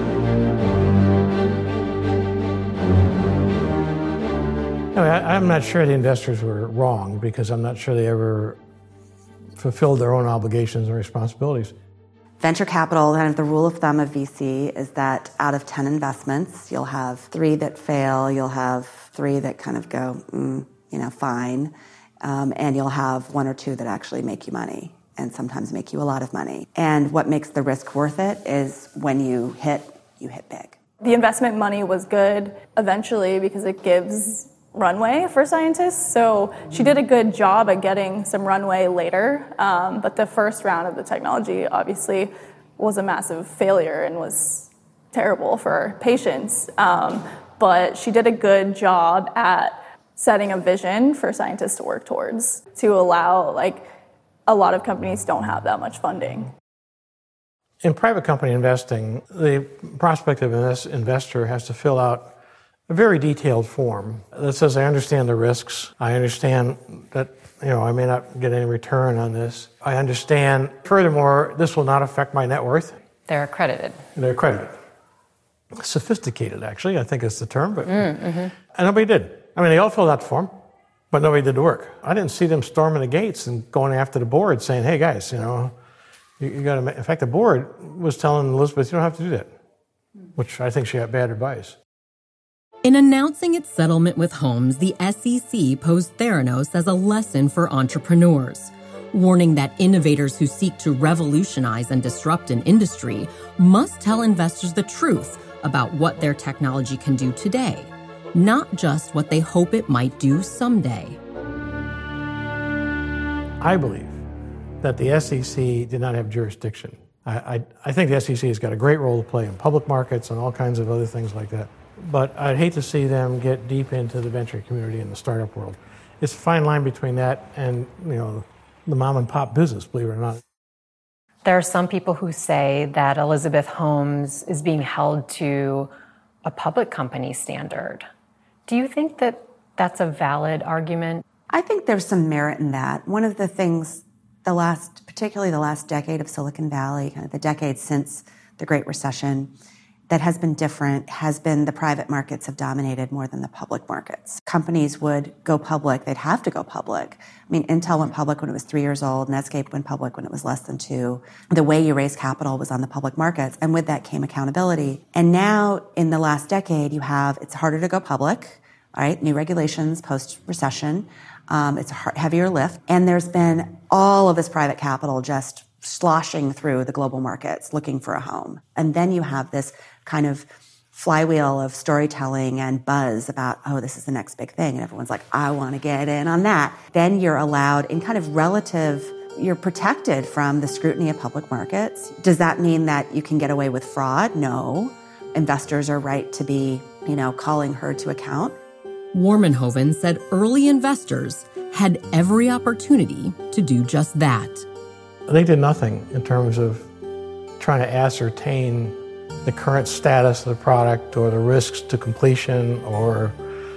No, I, I'm not sure the investors were wrong, because I'm not sure they ever fulfilled their own obligations and responsibilities. Venture capital, kind of the rule of thumb of V C is that out of ten investments, you'll have three that fail, you'll have three that kind of go, mm, you know, fine, um, and you'll have one or two that actually make you money, and sometimes make you a lot of money. And what makes the risk worth it is when you hit, you hit big. The investment money was good eventually because it gives runway for scientists. So she did a good job at getting some runway later. Um, but the first round of the technology obviously was a massive failure and was terrible for patients. Um, but she did a good job at setting a vision for scientists to work towards, to allow, like, a lot of companies don't have that much funding. In private company investing, the prospective investor has to fill out a very detailed form that says, I understand the risks. I understand that, you know, I may not get any return on this. I understand, furthermore, this will not affect my net worth. They're accredited. They're accredited. Sophisticated, actually, I think is the term. But mm-hmm. And nobody did. I mean, they all filled out the form, but nobody did the work. I didn't see them storming the gates and going after the board saying, hey, guys, you know, you, you got to... In fact, the board was telling Elizabeth, you don't have to do that, which I think she got bad advice. In announcing its settlement with Holmes, the S E C posed Theranos as a lesson for entrepreneurs, warning that innovators who seek to revolutionize and disrupt an industry must tell investors the truth about what their technology can do today, not just what they hope it might do someday. I believe that the S E C did not have jurisdiction. I, I, I think the S E C has got a great role to play in public markets and all kinds of other things like that. But I'd hate to see them get deep into the venture community and the startup world. It's a fine line between that and, you know, the mom and pop business, believe it or not. There are some people who say that Elizabeth Holmes is being held to a public company standard. Do you think that that's a valid argument? I think there's some merit in that. One of the things, the last, particularly the last decade of Silicon Valley, kind of the decade since the Great Recession, that has been different has been the private markets have dominated more than the public markets. Companies would go public. They'd have to go public. I mean, Intel went public when it was three years old. Netscape went public when it was less than two. The way you raise capital was on the public markets, and with that came accountability. And now, in the last decade, you have, it's harder to go public, all right? New regulations post-recession. Um, it's a hard, heavier lift. And there's been all of this private capital just sloshing through the global markets looking for a home. And then you have this kind of flywheel of storytelling and buzz about, oh, this is the next big thing. And everyone's like, I want to get in on that. Then you're allowed in kind of relative, you're protected from the scrutiny of public markets. Does that mean that you can get away with fraud? No. Investors are right to be, you know, calling her to account. Warmanhoven said early investors had every opportunity to do just that. They did nothing in terms of trying to ascertain the current status of the product or the risks to completion or,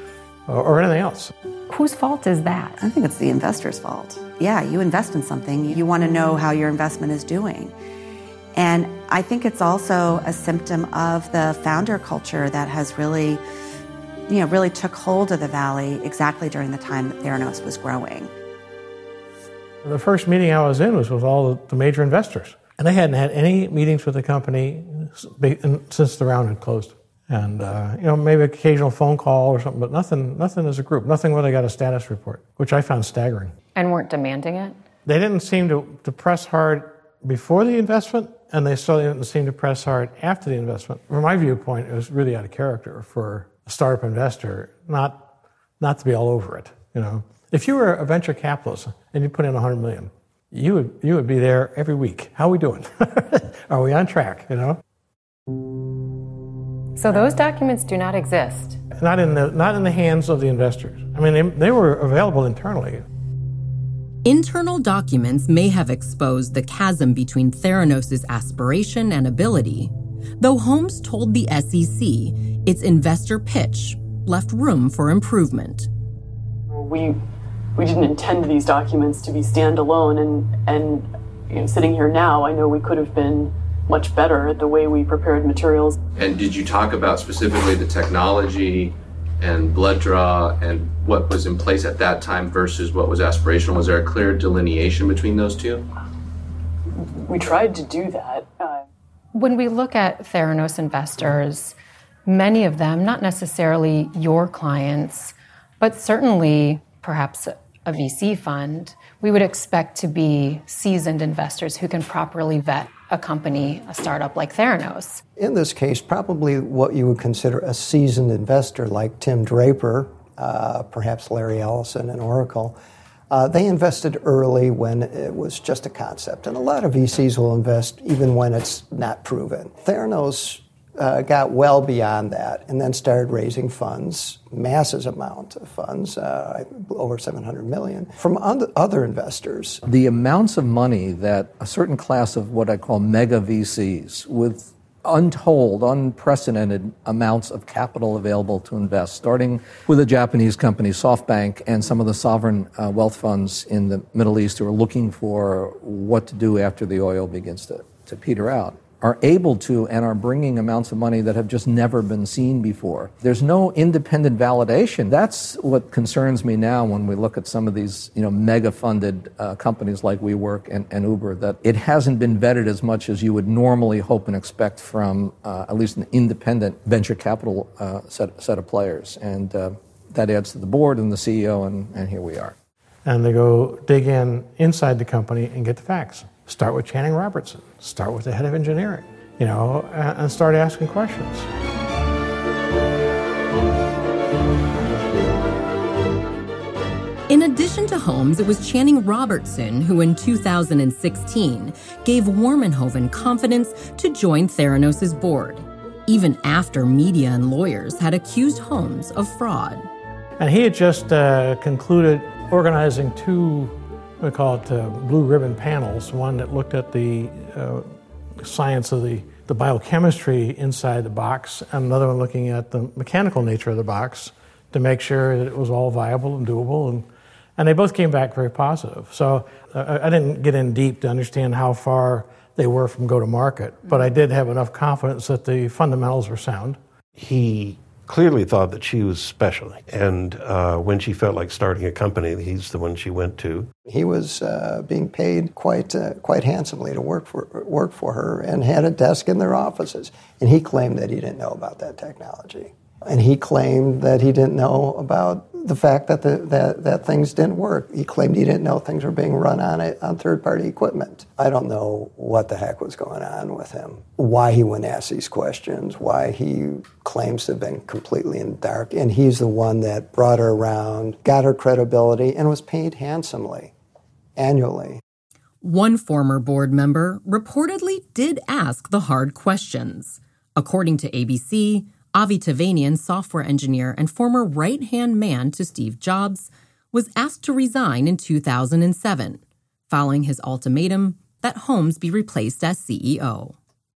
or anything else. Whose fault is that? I think it's the investor's fault. Yeah, you invest in something, you want to know how your investment is doing. And I think it's also a symptom of the founder culture that has really, you know, really took hold of the Valley exactly during the time that Theranos was growing. The first meeting I was in was with all the major investors. And they hadn't had any meetings with the company since the round had closed. And, uh, you know, maybe an occasional phone call or something, but nothing nothing as a group. Nothing where they got a status report, which I found staggering. And weren't demanding it? They didn't seem to, to press hard before the investment, and they still didn't seem to press hard after the investment. From my viewpoint, it was really out of character for a startup investor not not to be all over it. You know, if you were a venture capitalist and you put in one hundred million, you would you would be there every week. How are we doing? Are we on track? You know. So those documents do not exist. Not in the not in the hands of the investors. I mean, they, they were available internally. Internal documents may have exposed the chasm between Theranos' aspiration and ability, though Holmes told the S E C its investor pitch left room for improvement. We we didn't intend these documents to be standalone, and and you know, sitting here now, I know we could have been much better at the way we prepared materials. And did you talk about specifically the technology and blood draw and what was in place at that time versus what was aspirational? Was there a clear delineation between those two? We tried to do that. Uh, when we look at Theranos investors, many of them, not necessarily your clients, but certainly perhaps a V C fund, we would expect to be seasoned investors who can properly vet a company, a startup like Theranos. In this case, probably what you would consider a seasoned investor like Tim Draper, uh, perhaps Larry Ellison and Oracle, uh, they invested early when it was just a concept. And a lot of V Cs will invest even when it's not proven. Theranos uh, got well beyond that and then started raising funds, massive amount of funds, uh, over seven hundred million, from other investors. The amounts of money that a certain class of what I call mega V Cs with untold, unprecedented amounts of capital available to invest, starting with a Japanese company, SoftBank, and some of the sovereign uh, wealth funds in the Middle East who are looking for what to do after the oil begins to, to peter out, are able to and are bringing amounts of money that have just never been seen before. There's no independent validation. That's what concerns me now when we look at some of these, you know, mega-funded uh, companies like WeWork and, and Uber, that it hasn't been vetted as much as you would normally hope and expect from uh, at least an independent venture capital uh, set, set of players. And uh, that adds to the board and the C E O, and, and here we are. And they go dig in inside the company and get the facts. Start with Channing Robertson. Start with the head of engineering, you know, and start asking questions. In addition to Holmes, it was Channing Robertson who in two thousand sixteen gave Warmanhoven confidence to join Theranos' board, even after media and lawyers had accused Holmes of fraud. And he had just uh, concluded organizing two, we call it uh, blue ribbon panels, one that looked at the uh, science of the, the biochemistry inside the box, and another one looking at the mechanical nature of the box to make sure that it was all viable and doable. And, and they both came back very positive. So uh, I didn't get in deep to understand how far they were from go-to-market, but I did have enough confidence that the fundamentals were sound. He clearly thought that she was special, and uh, when she felt like starting a company, he's the one she went to. He was uh, being paid quite uh, quite handsomely to work for work for her, and had a desk in their offices. And he claimed that he didn't know about that technology, and he claimed that he didn't know about the fact that the, that that things didn't work. He claimed he didn't know things were being run on it, on third-party equipment. I don't know what the heck was going on with him, why he wouldn't ask these questions, why he claims to have been completely in the dark. And he's the one that brought her around, got her credibility, and was paid handsomely, annually. One former board member reportedly did ask the hard questions. According to A B C, Avi Tevanian, software engineer and former right-hand man to Steve Jobs, was asked to resign in two thousand seven, following his ultimatum that Holmes be replaced as C E O.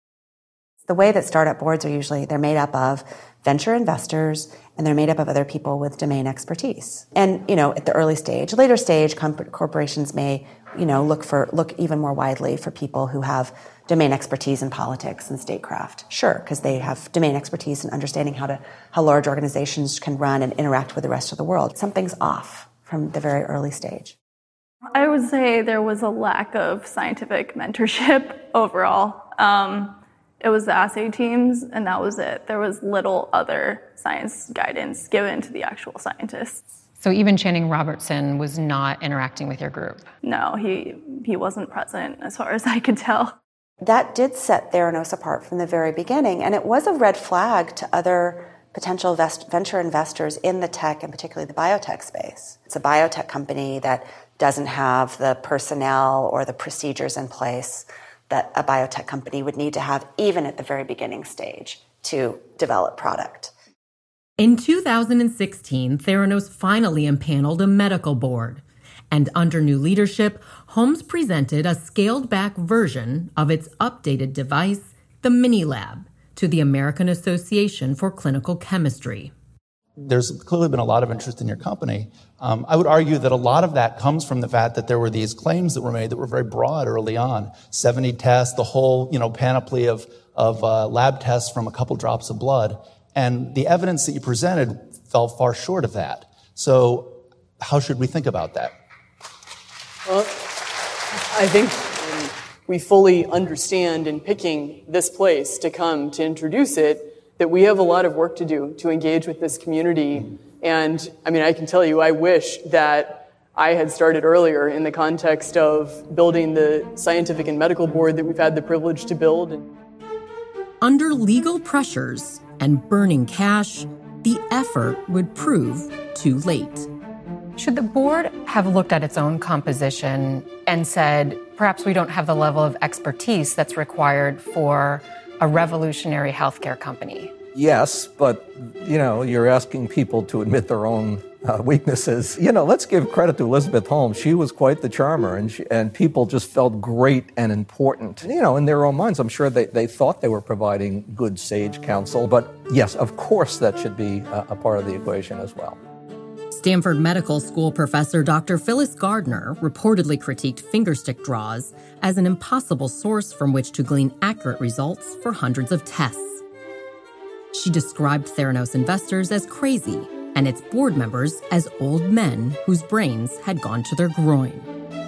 The way that startup boards are usually, they're made up of venture investors, and they're made up of other people with domain expertise. And, you know, at the early stage, later stage, comp- corporations may, you know, look for, look even more widely for people who have domain expertise in politics and statecraft. Sure, because they have domain expertise in understanding how to, how large organizations can run and interact with the rest of the world. Something's off from the very early stage. I would say there was a lack of scientific mentorship overall. Um, It was the assay teams, and that was it. There was little other science guidance given to the actual scientists. So even Channing Robertson was not interacting with your group? No, he he wasn't present as far as I could tell. That did set Theranos apart from the very beginning, and it was a red flag to other potential vest- venture investors in the tech and particularly the biotech space. It's a biotech company that doesn't have the personnel or the procedures in place that a biotech company would need to have even at the very beginning stage to develop product. In two thousand sixteen, Theranos finally impaneled a medical board, and under new leadership, Holmes presented a scaled-back version of its updated device, the MiniLab, to the American Association for Clinical Chemistry. There's clearly been a lot of interest in your company. Um, I would argue that a lot of that comes from the fact that there were these claims that were made that were very broad early on. seventy tests, the whole, you know, panoply of, of uh, lab tests from a couple drops of blood. And the evidence that you presented fell far short of that. So how should we think about that? Well, I think we fully understand in picking this place to come to introduce it that we have a lot of work to do to engage with this community. And I mean, I can tell you, I wish that I had started earlier in the context of building the scientific and medical board that we've had the privilege to build. Under legal pressures and burning cash, the effort would prove too late. Should the board have looked at its own composition and said, perhaps we don't have the level of expertise that's required for a revolutionary healthcare company? Yes, but, you know, you're asking people to admit their own uh, weaknesses. You know, let's give credit to Elizabeth Holmes. She was quite the charmer, and she, and people just felt great and important. You know, in their own minds, I'm sure they, they thought they were providing good sage counsel. But yes, of course, that should be a, a part of the equation as well. Stanford Medical School professor Doctor Phyllis Gardner reportedly critiqued fingerstick draws as an impossible source from which to glean accurate results for hundreds of tests. She described Theranos investors as crazy and its board members as old men whose brains had gone to their groin.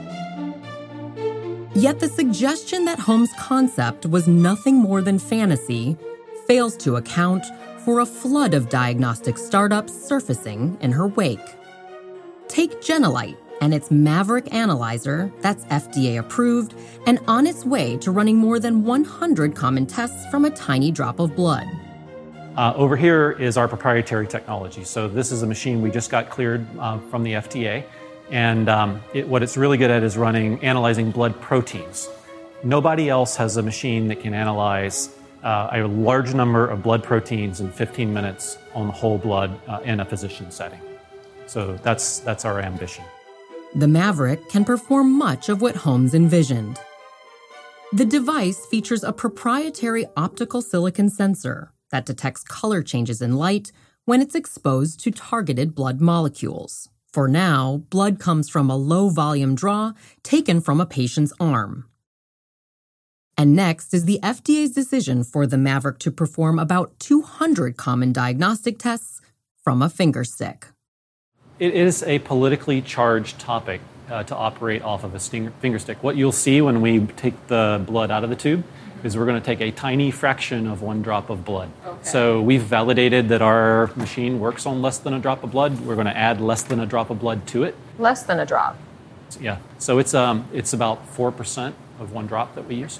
Yet the suggestion that Holmes' concept was nothing more than fantasy fails to account for a flood of diagnostic startups surfacing in her wake. Take Genelite and its Maverick analyzer that's F D A approved and on its way to running more than one hundred common tests from a tiny drop of blood. Uh, over here is our proprietary technology. So this is a machine we just got cleared uh, from the F D A. And um, it, what it's really good at is running, analyzing blood proteins. Nobody else has a machine that can analyze uh, a large number of blood proteins in fifteen minutes on the whole blood uh, in a physician setting. So that's, that's our ambition. The Maverick can perform much of what Holmes envisioned. The device features a proprietary optical silicon sensor that detects color changes in light when it's exposed to targeted blood molecules. For now, blood comes from a low-volume draw taken from a patient's arm. And next is the F D A's decision for the Maverick to perform about two hundred common diagnostic tests from a fingerstick. It is a politically charged topic uh, to operate off of a stinger, fingerstick. What you'll see when we take the blood out of the tube is we're going to take a tiny fraction of one drop of blood. Okay. So we've validated that our machine works on less than a drop of blood. We're going to add less than a drop of blood to it. Less than a drop? Yeah. So it's um it's about four percent of one drop that we use.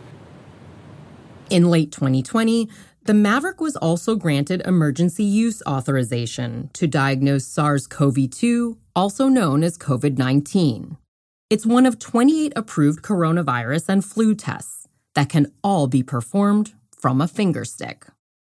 In late twenty twenty, the Maverick was also granted emergency use authorization to diagnose SARS-C o V two, also known as COVID nineteen. It's one of twenty-eight approved coronavirus and flu tests that can all be performed from a fingerstick.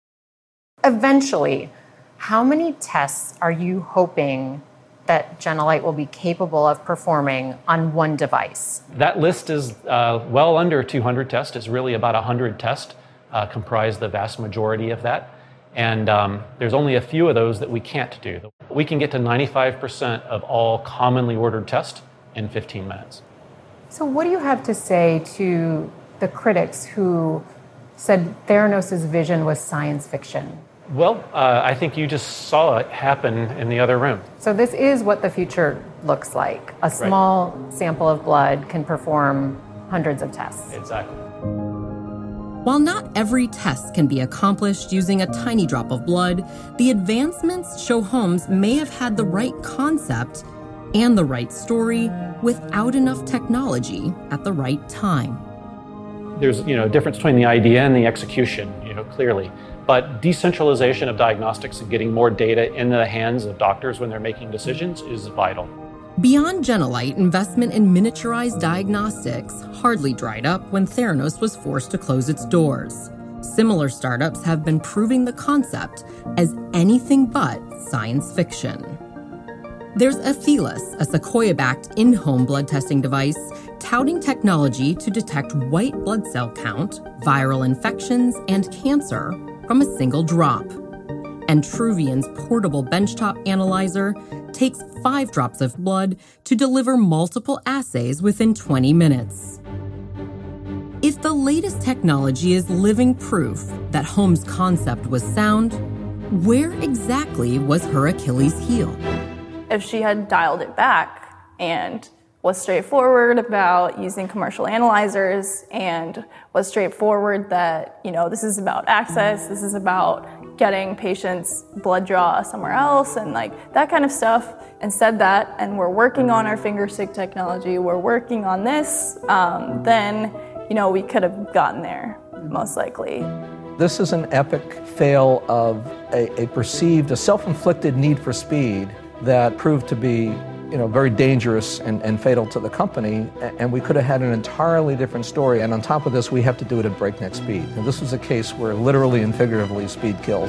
Eventually, how many tests are you hoping that Genelite will be capable of performing on one device? That list is uh, well under two hundred tests. It's really about one hundred tests uh, comprise the vast majority of that. And um, there's only a few of those that we can't do. We can get to ninety-five percent of all commonly ordered tests in fifteen minutes. So what do you have to say to the critics who said Theranos' vision was science fiction? Well, uh, I think you just saw it happen in the other room. So this is what the future looks like. A small right. sample of blood can perform hundreds of tests. Exactly. While not every test can be accomplished using a tiny drop of blood, the advancements show Holmes may have had the right concept and the right story without enough technology at the right time. There's, you know, a difference between the idea and the execution, you know, clearly. But decentralization of diagnostics and getting more data into the hands of doctors when they're making decisions is vital. Beyond Genelite, investment in miniaturized diagnostics hardly dried up when Theranos was forced to close its doors. Similar startups have been proving the concept as anything but science fiction. There's Athelis, a Sequoia-backed in-home blood testing device touting technology to detect white blood cell count, viral infections, and cancer from a single drop. And Truvian's portable benchtop analyzer takes five drops of blood to deliver multiple assays within twenty minutes. If the latest technology is living proof that Holmes' concept was sound, where exactly was her Achilles heel? If she had dialed it back and was straightforward about using commercial analyzers and was straightforward that, you know, this is about access, this is about getting patients' blood draw somewhere else and like that kind of stuff, and said that, and we're working on our finger stick technology, we're working on this, um, then, you know, we could have gotten there, most likely. This is an epic fail of a, a perceived, a self-inflicted need for speed that proved to be, you know, very dangerous and, and fatal to the company, and we could have had an entirely different story. And on top of this, we have to do it at breakneck speed. And this was a case where literally and figuratively speed kills.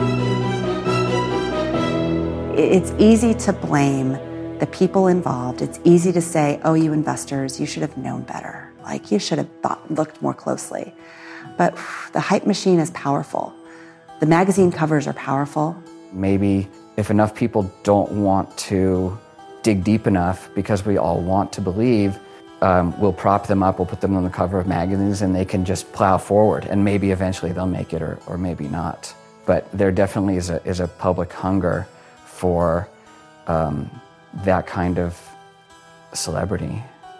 It's easy to blame the people involved. It's easy to say, oh, you investors, you should have known better. Like, you should have thought, looked more closely. But whew, the hype machine is powerful. The magazine covers are powerful. Maybe if enough people don't want to dig deep enough, because we all want to believe, um, we'll prop them up, we'll put them on the cover of magazines, and they can just plow forward, and maybe eventually they'll make it, or, or maybe not. But there definitely is a, is a public hunger for um, that kind of celebrity.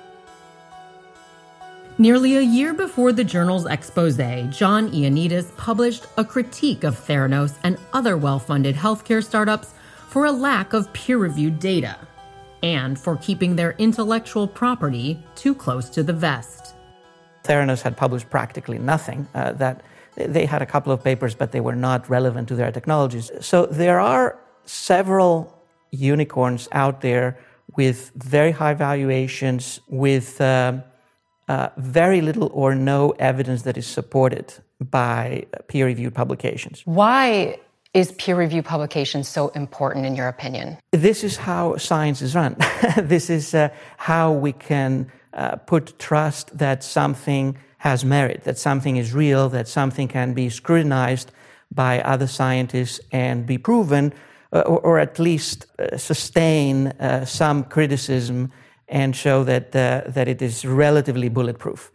Nearly a year before the journal's expose, John Ioannidis published a critique of Theranos and other well-funded healthcare startups for a lack of peer-reviewed data and for keeping their intellectual property too close to the vest. Theranos had published practically nothing. Uh, that they had a couple of papers, but they were not relevant to their technologies. So there are several unicorns out there with very high valuations, with um, uh, very little or no evidence that is supported by peer-reviewed publications. Why is peer-reviewed publication so important in your opinion? This is how science is run. This is uh, how we can uh, put trust that something has merit, that something is real, that something can be scrutinized by other scientists and be proven, uh, or, or at least uh, sustain uh, some criticism and show that uh, that it is relatively bulletproof.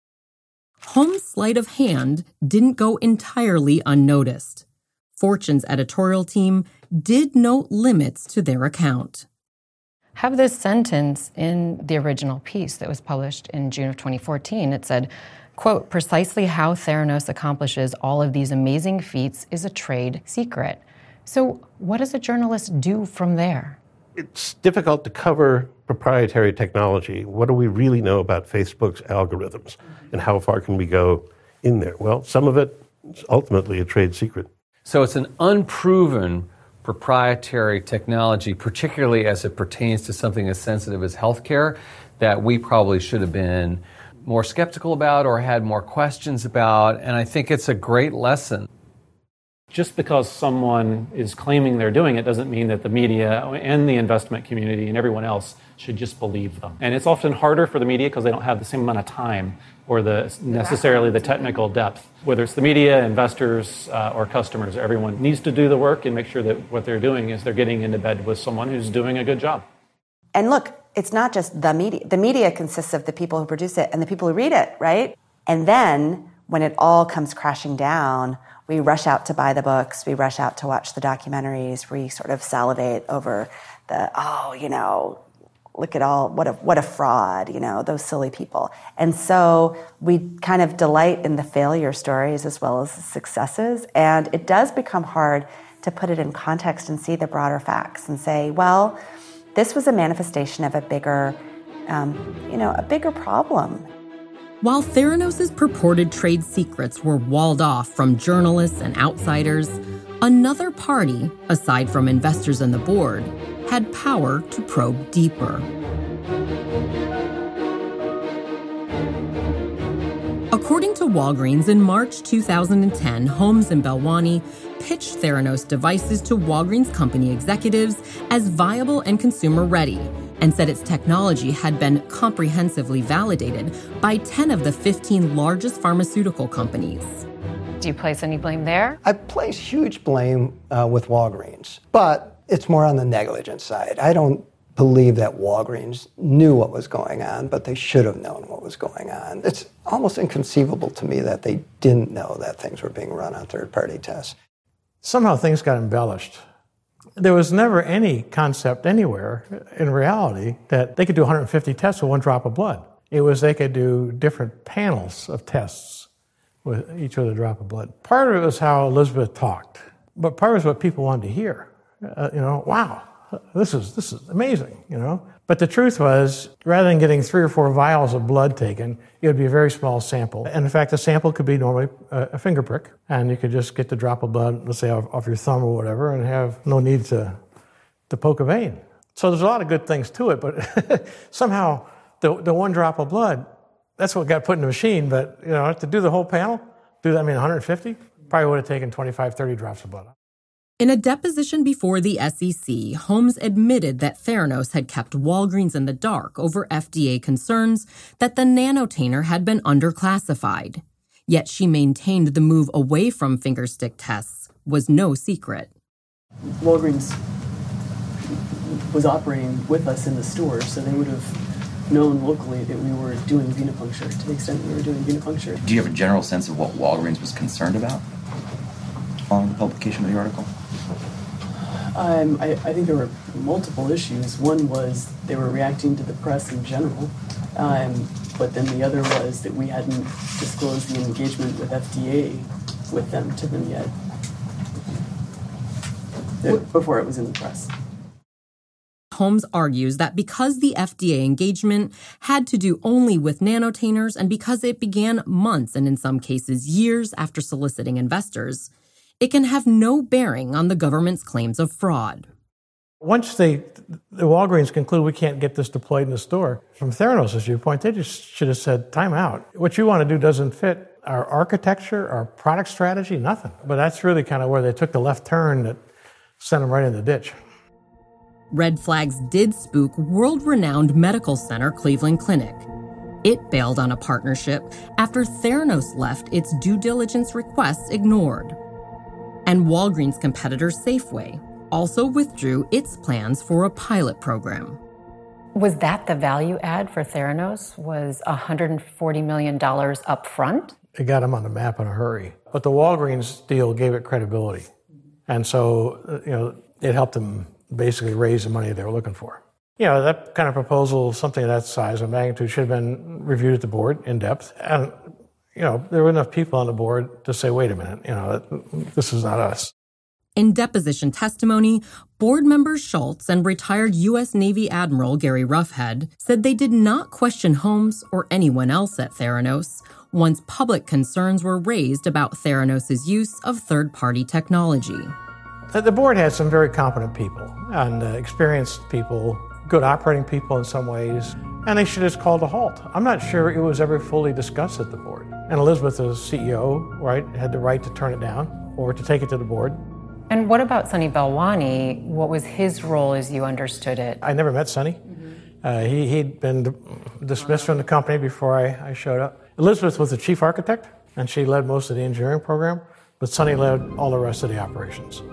Holmes' sleight of hand didn't go entirely unnoticed. Fortune's editorial team did note limits to their account. Have this sentence in the original piece that was published in June of twenty fourteen. It said, quote, precisely how Theranos accomplishes all of these amazing feats is a trade secret. So what does a journalist do from there? It's difficult to cover proprietary technology. What do we really know about Facebook's algorithms, and how far can we go in there? Well, some of it is ultimately a trade secret. So it's an unproven proprietary technology, particularly as it pertains to something as sensitive as healthcare, that we probably should have been more skeptical about or had more questions about. And I think it's a great lesson. Just because someone is claiming they're doing it doesn't mean that the media and the investment community and everyone else should just believe them. And it's often harder for the media because they don't have the same amount of time or the necessarily the technical depth. Whether it's the media, investors, uh, or customers, everyone needs to do the work and make sure that what they're doing is they're getting into bed with someone who's doing a good job. And look, it's not just the media. The media consists of the people who produce it and the people who read it, right? And then when it all comes crashing down, we rush out to buy the books, we rush out to watch the documentaries, we sort of salivate over the, oh, you know, look at all, what a what a fraud, you know, those silly people. And so we kind of delight in the failure stories as well as the successes, and it does become hard to put it in context and see the broader facts and say, well, this was a manifestation of a bigger, um, you know, a bigger problem. While Theranos' purported trade secrets were walled off from journalists and outsiders, another party, aside from investors and the board, had power to probe deeper. According to Walgreens, in March two thousand ten, Holmes and Belwani pitched Theranos devices to Walgreens company executives as viable and consumer-ready, and said its technology had been comprehensively validated by ten of the fifteen largest pharmaceutical companies. Do you place any blame there? I place huge blame uh, with Walgreens, but it's more on the negligence side. I don't believe that Walgreens knew what was going on, but they should have known what was going on. It's almost inconceivable to me that they didn't know that things were being run on third-party tests. Somehow things got embellished. There was never any concept anywhere in reality that they could do one hundred fifty tests with one drop of blood. It was they could do different panels of tests with each with a drop of blood. Part of it was how Elizabeth talked, but part of it was what people wanted to hear. Uh, you know, wow, this is this is amazing, you know. But the truth was, rather than getting three or four vials of blood taken, it would be a very small sample. And in fact, the sample could be normally a, a finger prick, and you could just get the drop of blood, let's say off, off your thumb or whatever, and have no need to, to poke a vein. So there's a lot of good things to it, but somehow the, the one drop of blood, that's what got put in the machine. But you know, to do the whole panel, do that, I mean, one hundred fifty, probably would have taken twenty-five, thirty drops of blood. In a deposition before the S E C, Holmes admitted that Theranos had kept Walgreens in the dark over F D A concerns that the nanotainer had been underclassified. Yet she maintained the move away from fingerstick tests was no secret. Walgreens was operating with us in the store, so they would have known locally that we were doing venipuncture to the extent that we were doing venipuncture. Do you have a general sense of what Walgreens was concerned about following the publication of the article? Um, I, I think there were multiple issues. One was they were reacting to the press in general, um, but then the other was that we hadn't disclosed the engagement with F D A with them to them yet, that, before it was in the press. Holmes argues that because the F D A engagement had to do only with nanotainers and because it began months and in some cases years after soliciting investors, it can have no bearing on the government's claims of fraud. Once they, the Walgreens conclude we can't get this deployed in the store, from Theranos' viewpoint, they just should have said, time out. What you want to do doesn't fit our architecture, our product strategy, nothing. But that's really kind of where they took the left turn that sent them right in the ditch. Red flags did spook world-renowned medical center Cleveland Clinic. It bailed on a partnership after Theranos left its due diligence requests ignored. And Walgreens competitor Safeway also withdrew its plans for a pilot program. Was that the value add for Theranos? Was one hundred forty million dollars up front? It got them on the map in a hurry. But the Walgreens deal gave it credibility. And so, you know, it helped them basically raise the money they were looking for. You know, that kind of proposal, something of that size and magnitude, should have been reviewed at the board in depth. And you know, there were enough people on the board to say, wait a minute, you know, this is not us. In deposition testimony, board member Schultz and retired U S Navy Admiral Gary Roughead said they did not question Holmes or anyone else at Theranos once public concerns were raised about Theranos' use of third-party technology. The board had some very competent people and uh, experienced people, good operating people in some ways, and they should have just called a halt. I'm not sure it was ever fully discussed at the board. And Elizabeth, as C E O, right, had the right to turn it down or to take it to the board. And what about Sonny Belwani? What was his role as you understood it? I never met Sonny. Mm-hmm. Uh, he, he'd been d- dismissed from the company before I, I showed up. Elizabeth was the chief architect, and she led most of the engineering program, but Sonny led all the rest of the operations.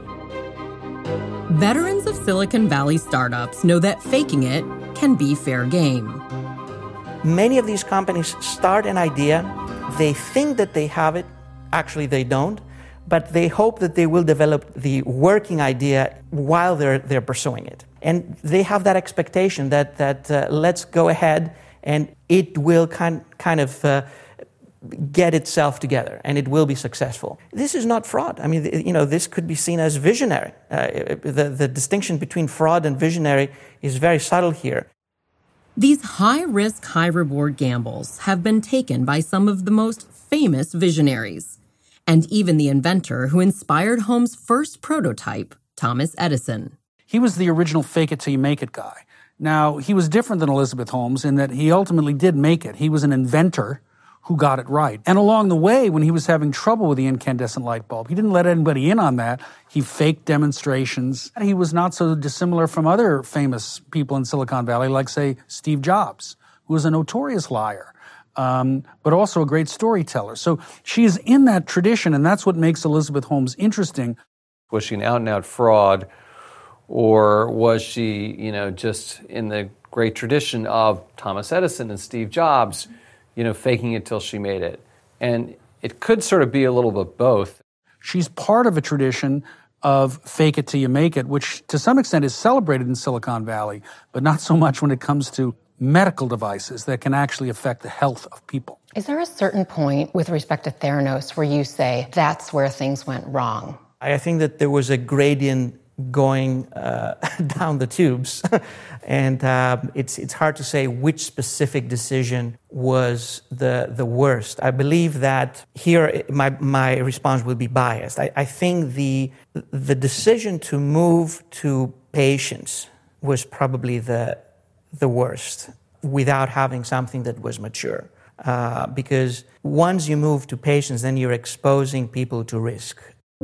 Veterans of Silicon Valley startups know that faking it can be fair game. Many of these companies start an idea, they think that they have it, actually they don't, but they hope that they will develop the working idea while they're, they're pursuing it. And they have that expectation that, that uh, let's go ahead and it will kind, kind of uh, get itself together and it will be successful. This is not fraud. I mean, you know, this could be seen as visionary. Uh, the, the distinction between fraud and visionary is very subtle here. These high-risk, high-reward gambles have been taken by some of the most famous visionaries, and even the inventor who inspired home's first prototype, Thomas Edison. He was the original fake it till you make it guy. Now, he was different than Elizabeth Holmes in that he ultimately did make it. He was an inventor who got it right. And along the way, when he was having trouble with the incandescent light bulb, he didn't let anybody in on that. He faked demonstrations. He was not so dissimilar from other famous people in Silicon Valley, like, say, Steve Jobs, who was a notorious liar, um, but also a great storyteller. So she is in that tradition, and that's what makes Elizabeth Holmes interesting. Was she an out-and-out fraud, or was she, you know, just in the great tradition of Thomas Edison and Steve Jobs, you know, faking it till she made it? And it could sort of be a little bit both. She's part of a tradition of fake it till you make it, which to some extent is celebrated in Silicon Valley, but not so much when it comes to medical devices that can actually affect the health of people. Is there a certain point with respect to Theranos where you say that's where things went wrong? I think that there was a gradient going uh, down the tubes, and uh, it's it's hard to say which specific decision was the the worst. I believe that here my my response will be biased. I, I think the the decision to move to patients was probably the the worst, without having something that was mature. Uh, because once you move to patients, then you're exposing people to risk.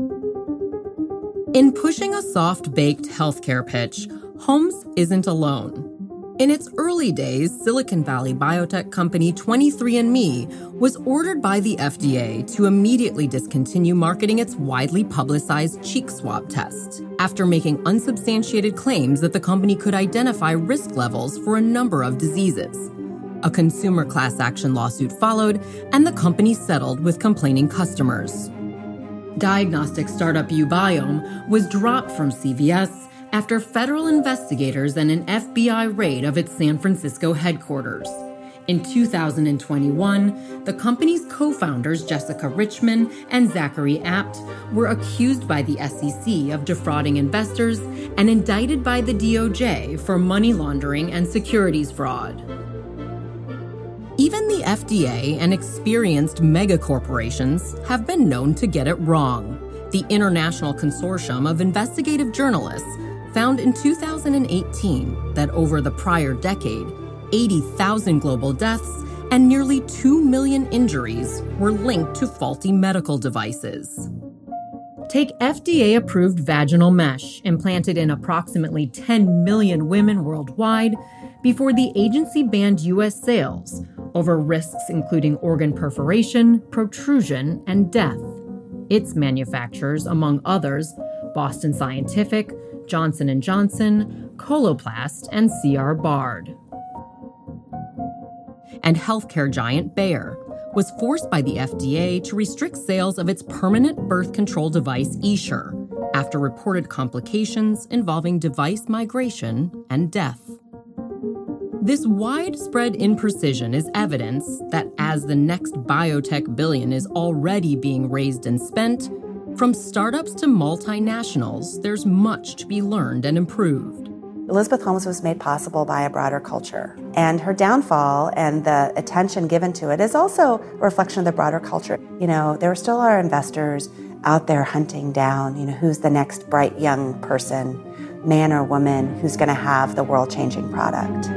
In pushing a soft-baked healthcare pitch, Holmes isn't alone. In its early days, Silicon Valley biotech company twenty-three and me was ordered by the F D A to immediately discontinue marketing its widely publicized cheek swab test after making unsubstantiated claims that the company could identify risk levels for a number of diseases. A consumer class action lawsuit followed, and the company settled with complaining customers. Diagnostic startup Ubiome was dropped from C V S after federal investigators and an F B I raid of its San Francisco headquarters. In two thousand twenty-one, the company's co-founders Jessica Richman and Zachary Apt were accused by the S E C of defrauding investors and indicted by the D O J for money laundering and securities fraud. Even the F D A and experienced megacorporations have been known to get it wrong. The International Consortium of Investigative Journalists found in two thousand eighteen that over the prior decade, eighty thousand global deaths and nearly two million injuries were linked to faulty medical devices. Take F D A-approved vaginal mesh implanted in approximately ten million women worldwide before the agency banned U S sales over risks including organ perforation, protrusion, and death. Its manufacturers, among others, Boston Scientific, Johnson and Johnson, Coloplast, and C R Bard. And healthcare giant Bayer was forced by the F D A to restrict sales of its permanent birth control device Essure after reported complications involving device migration and death. This widespread imprecision is evidence that as the next biotech billion is already being raised and spent, from startups to multinationals, there's much to be learned and improved. Elizabeth Holmes was made possible by a broader culture, and her downfall and the attention given to it is also a reflection of the broader culture. You know, there still are investors out there hunting down, you know, who's the next bright young person, man or woman, who's going to have the world-changing product.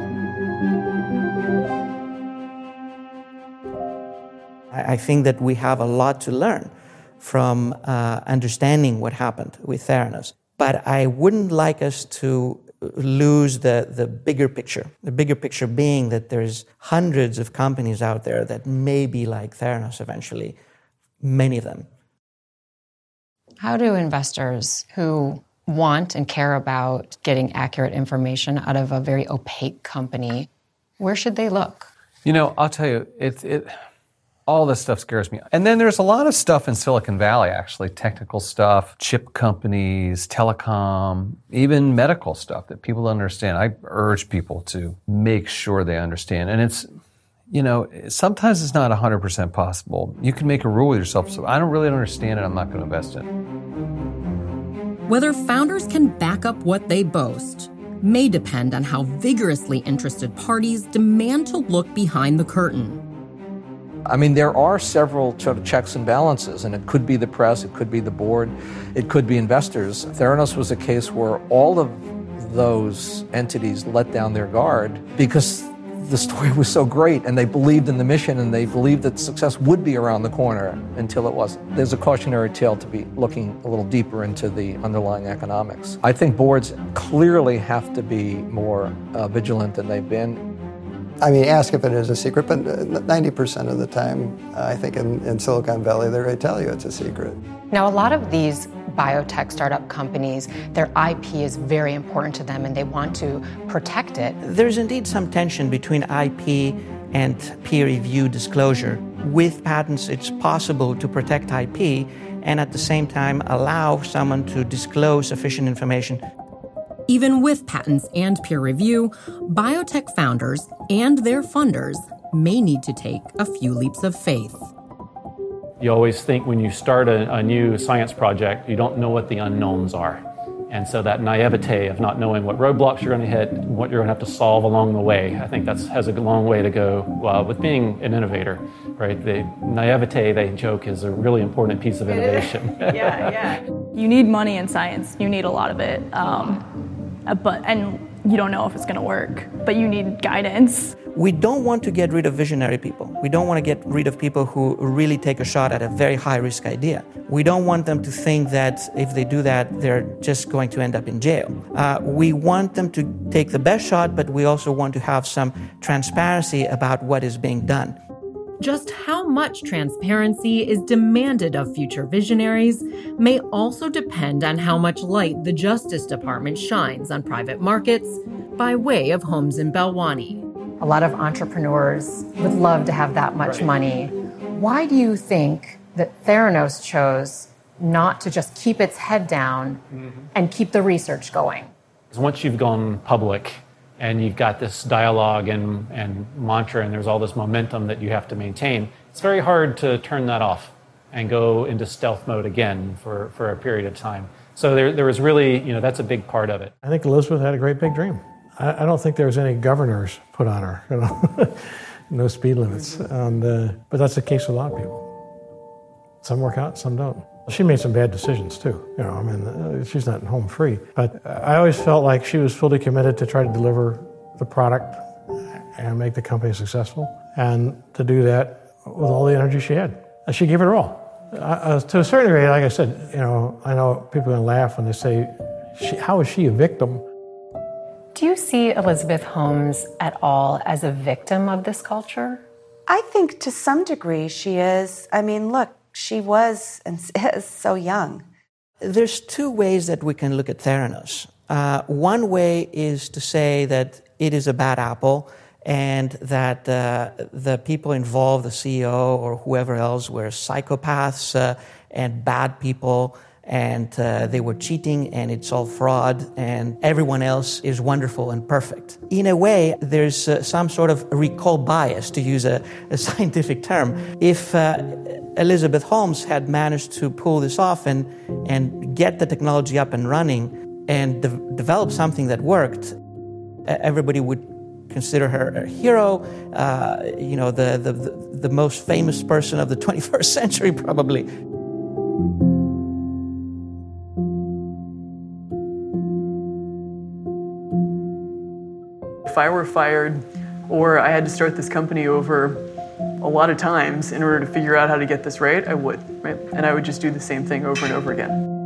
I think that we have a lot to learn from uh, understanding what happened with Theranos. But I wouldn't like us to lose the, the bigger picture. The bigger picture being that there's hundreds of companies out there that may be like Theranos eventually, many of them. How do investors who want and care about getting accurate information out of a very opaque company, where should they look? You know, I'll tell you, it, it, all this stuff scares me. And then there's a lot of stuff in Silicon Valley, actually, technical stuff, chip companies, telecom, even medical stuff that people don't understand. I urge people to make sure they understand. And it's, you know, sometimes it's not one hundred percent possible. You can make a rule with yourself. So I don't really understand it. I'm not going to invest in it. Whether founders can back up what they boast, may depend on how vigorously interested parties demand to look behind the curtain. I mean, there are several sort of checks and balances, and it could be the press, it could be the board, it could be investors. Theranos was a case where all of those entities let down their guard because the story was so great, and they believed in the mission, and they believed that success would be around the corner until it wasn't. There's a cautionary tale to be looking a little deeper into the underlying economics. I think boards clearly have to be more uh, vigilant than they've been. I mean, ask if it is a secret, but ninety percent of the time, uh, I think in, in Silicon Valley, they're going to tell you it's a secret. Now, a lot of these biotech startup companies, their I P is very important to them and they want to protect it. There's indeed some tension between I P and peer review disclosure. With patents, it's possible to protect I P and at the same time allow someone to disclose sufficient information. Even with patents and peer review, biotech founders and their funders may need to take a few leaps of faith. You always think when you start a, a new science project, you don't know what the unknowns are. And so that naivete of not knowing what roadblocks you're going to hit, what you're going to have to solve along the way, I think that has a long way to go uh, with being an innovator, right? The naivete, they joke, is a really important piece of innovation. yeah, yeah. You need money in science. You need a lot of it. Um, but and you don't know if it's going to work, but you need guidance. We don't want to get rid of visionary people. We don't want to get rid of people who really take a shot at a very high-risk idea. We don't want them to think that if they do that, they're just going to end up in jail. Uh, we want them to take the best shot, but we also want to have some transparency about what is being done. Just how much transparency is demanded of future visionaries may also depend on how much light the Justice Department shines on private markets by way of Homes in Belwani. A lot of entrepreneurs would love to have that much right. money. Why do you think that Theranos chose not to just keep its head down mm-hmm. and keep the research going? Once you've gone public and you've got this dialogue and, and mantra and there's all this momentum that you have to maintain, it's very hard to turn that off and go into stealth mode again for, for a period of time. So there, there was really, you know, that's a big part of it. I think Elizabeth had a great big dream. I, I don't think there was any governors put on her, you know, no speed limits. And, uh, but that's the case with a lot of people. Some work out, some don't. She made some bad decisions too. You know, I mean, she's not home free. But I always felt like she was fully committed to try to deliver the product and make the company successful, and to do that with all the energy she had. And she gave it her all. Uh, to a certain degree, like I said, you know, I know people are going to laugh when they say, she, "How is she a victim?" Do you see Elizabeth Holmes at all as a victim of this culture? I think to some degree she is. I mean, look. She was and is so young. There's two ways that we can look at Theranos. Uh, one way is to say that it is a bad apple and that uh, the people involved, the C E O or whoever else, were psychopaths uh, and bad people, and uh, they were cheating and it's all fraud and everyone else is wonderful and perfect. In a way, there's uh, some sort of recall bias, to use a, a scientific term. If uh, Elizabeth Holmes had managed to pull this off and, and get the technology up and running and de- develop something that worked, everybody would consider her a hero, uh, you know, the, the, the most famous person of the twenty-first century, probably. If I were fired or I had to start this company over a lot of times in order to figure out how to get this right, I would, right? And I would just do the same thing over and over again.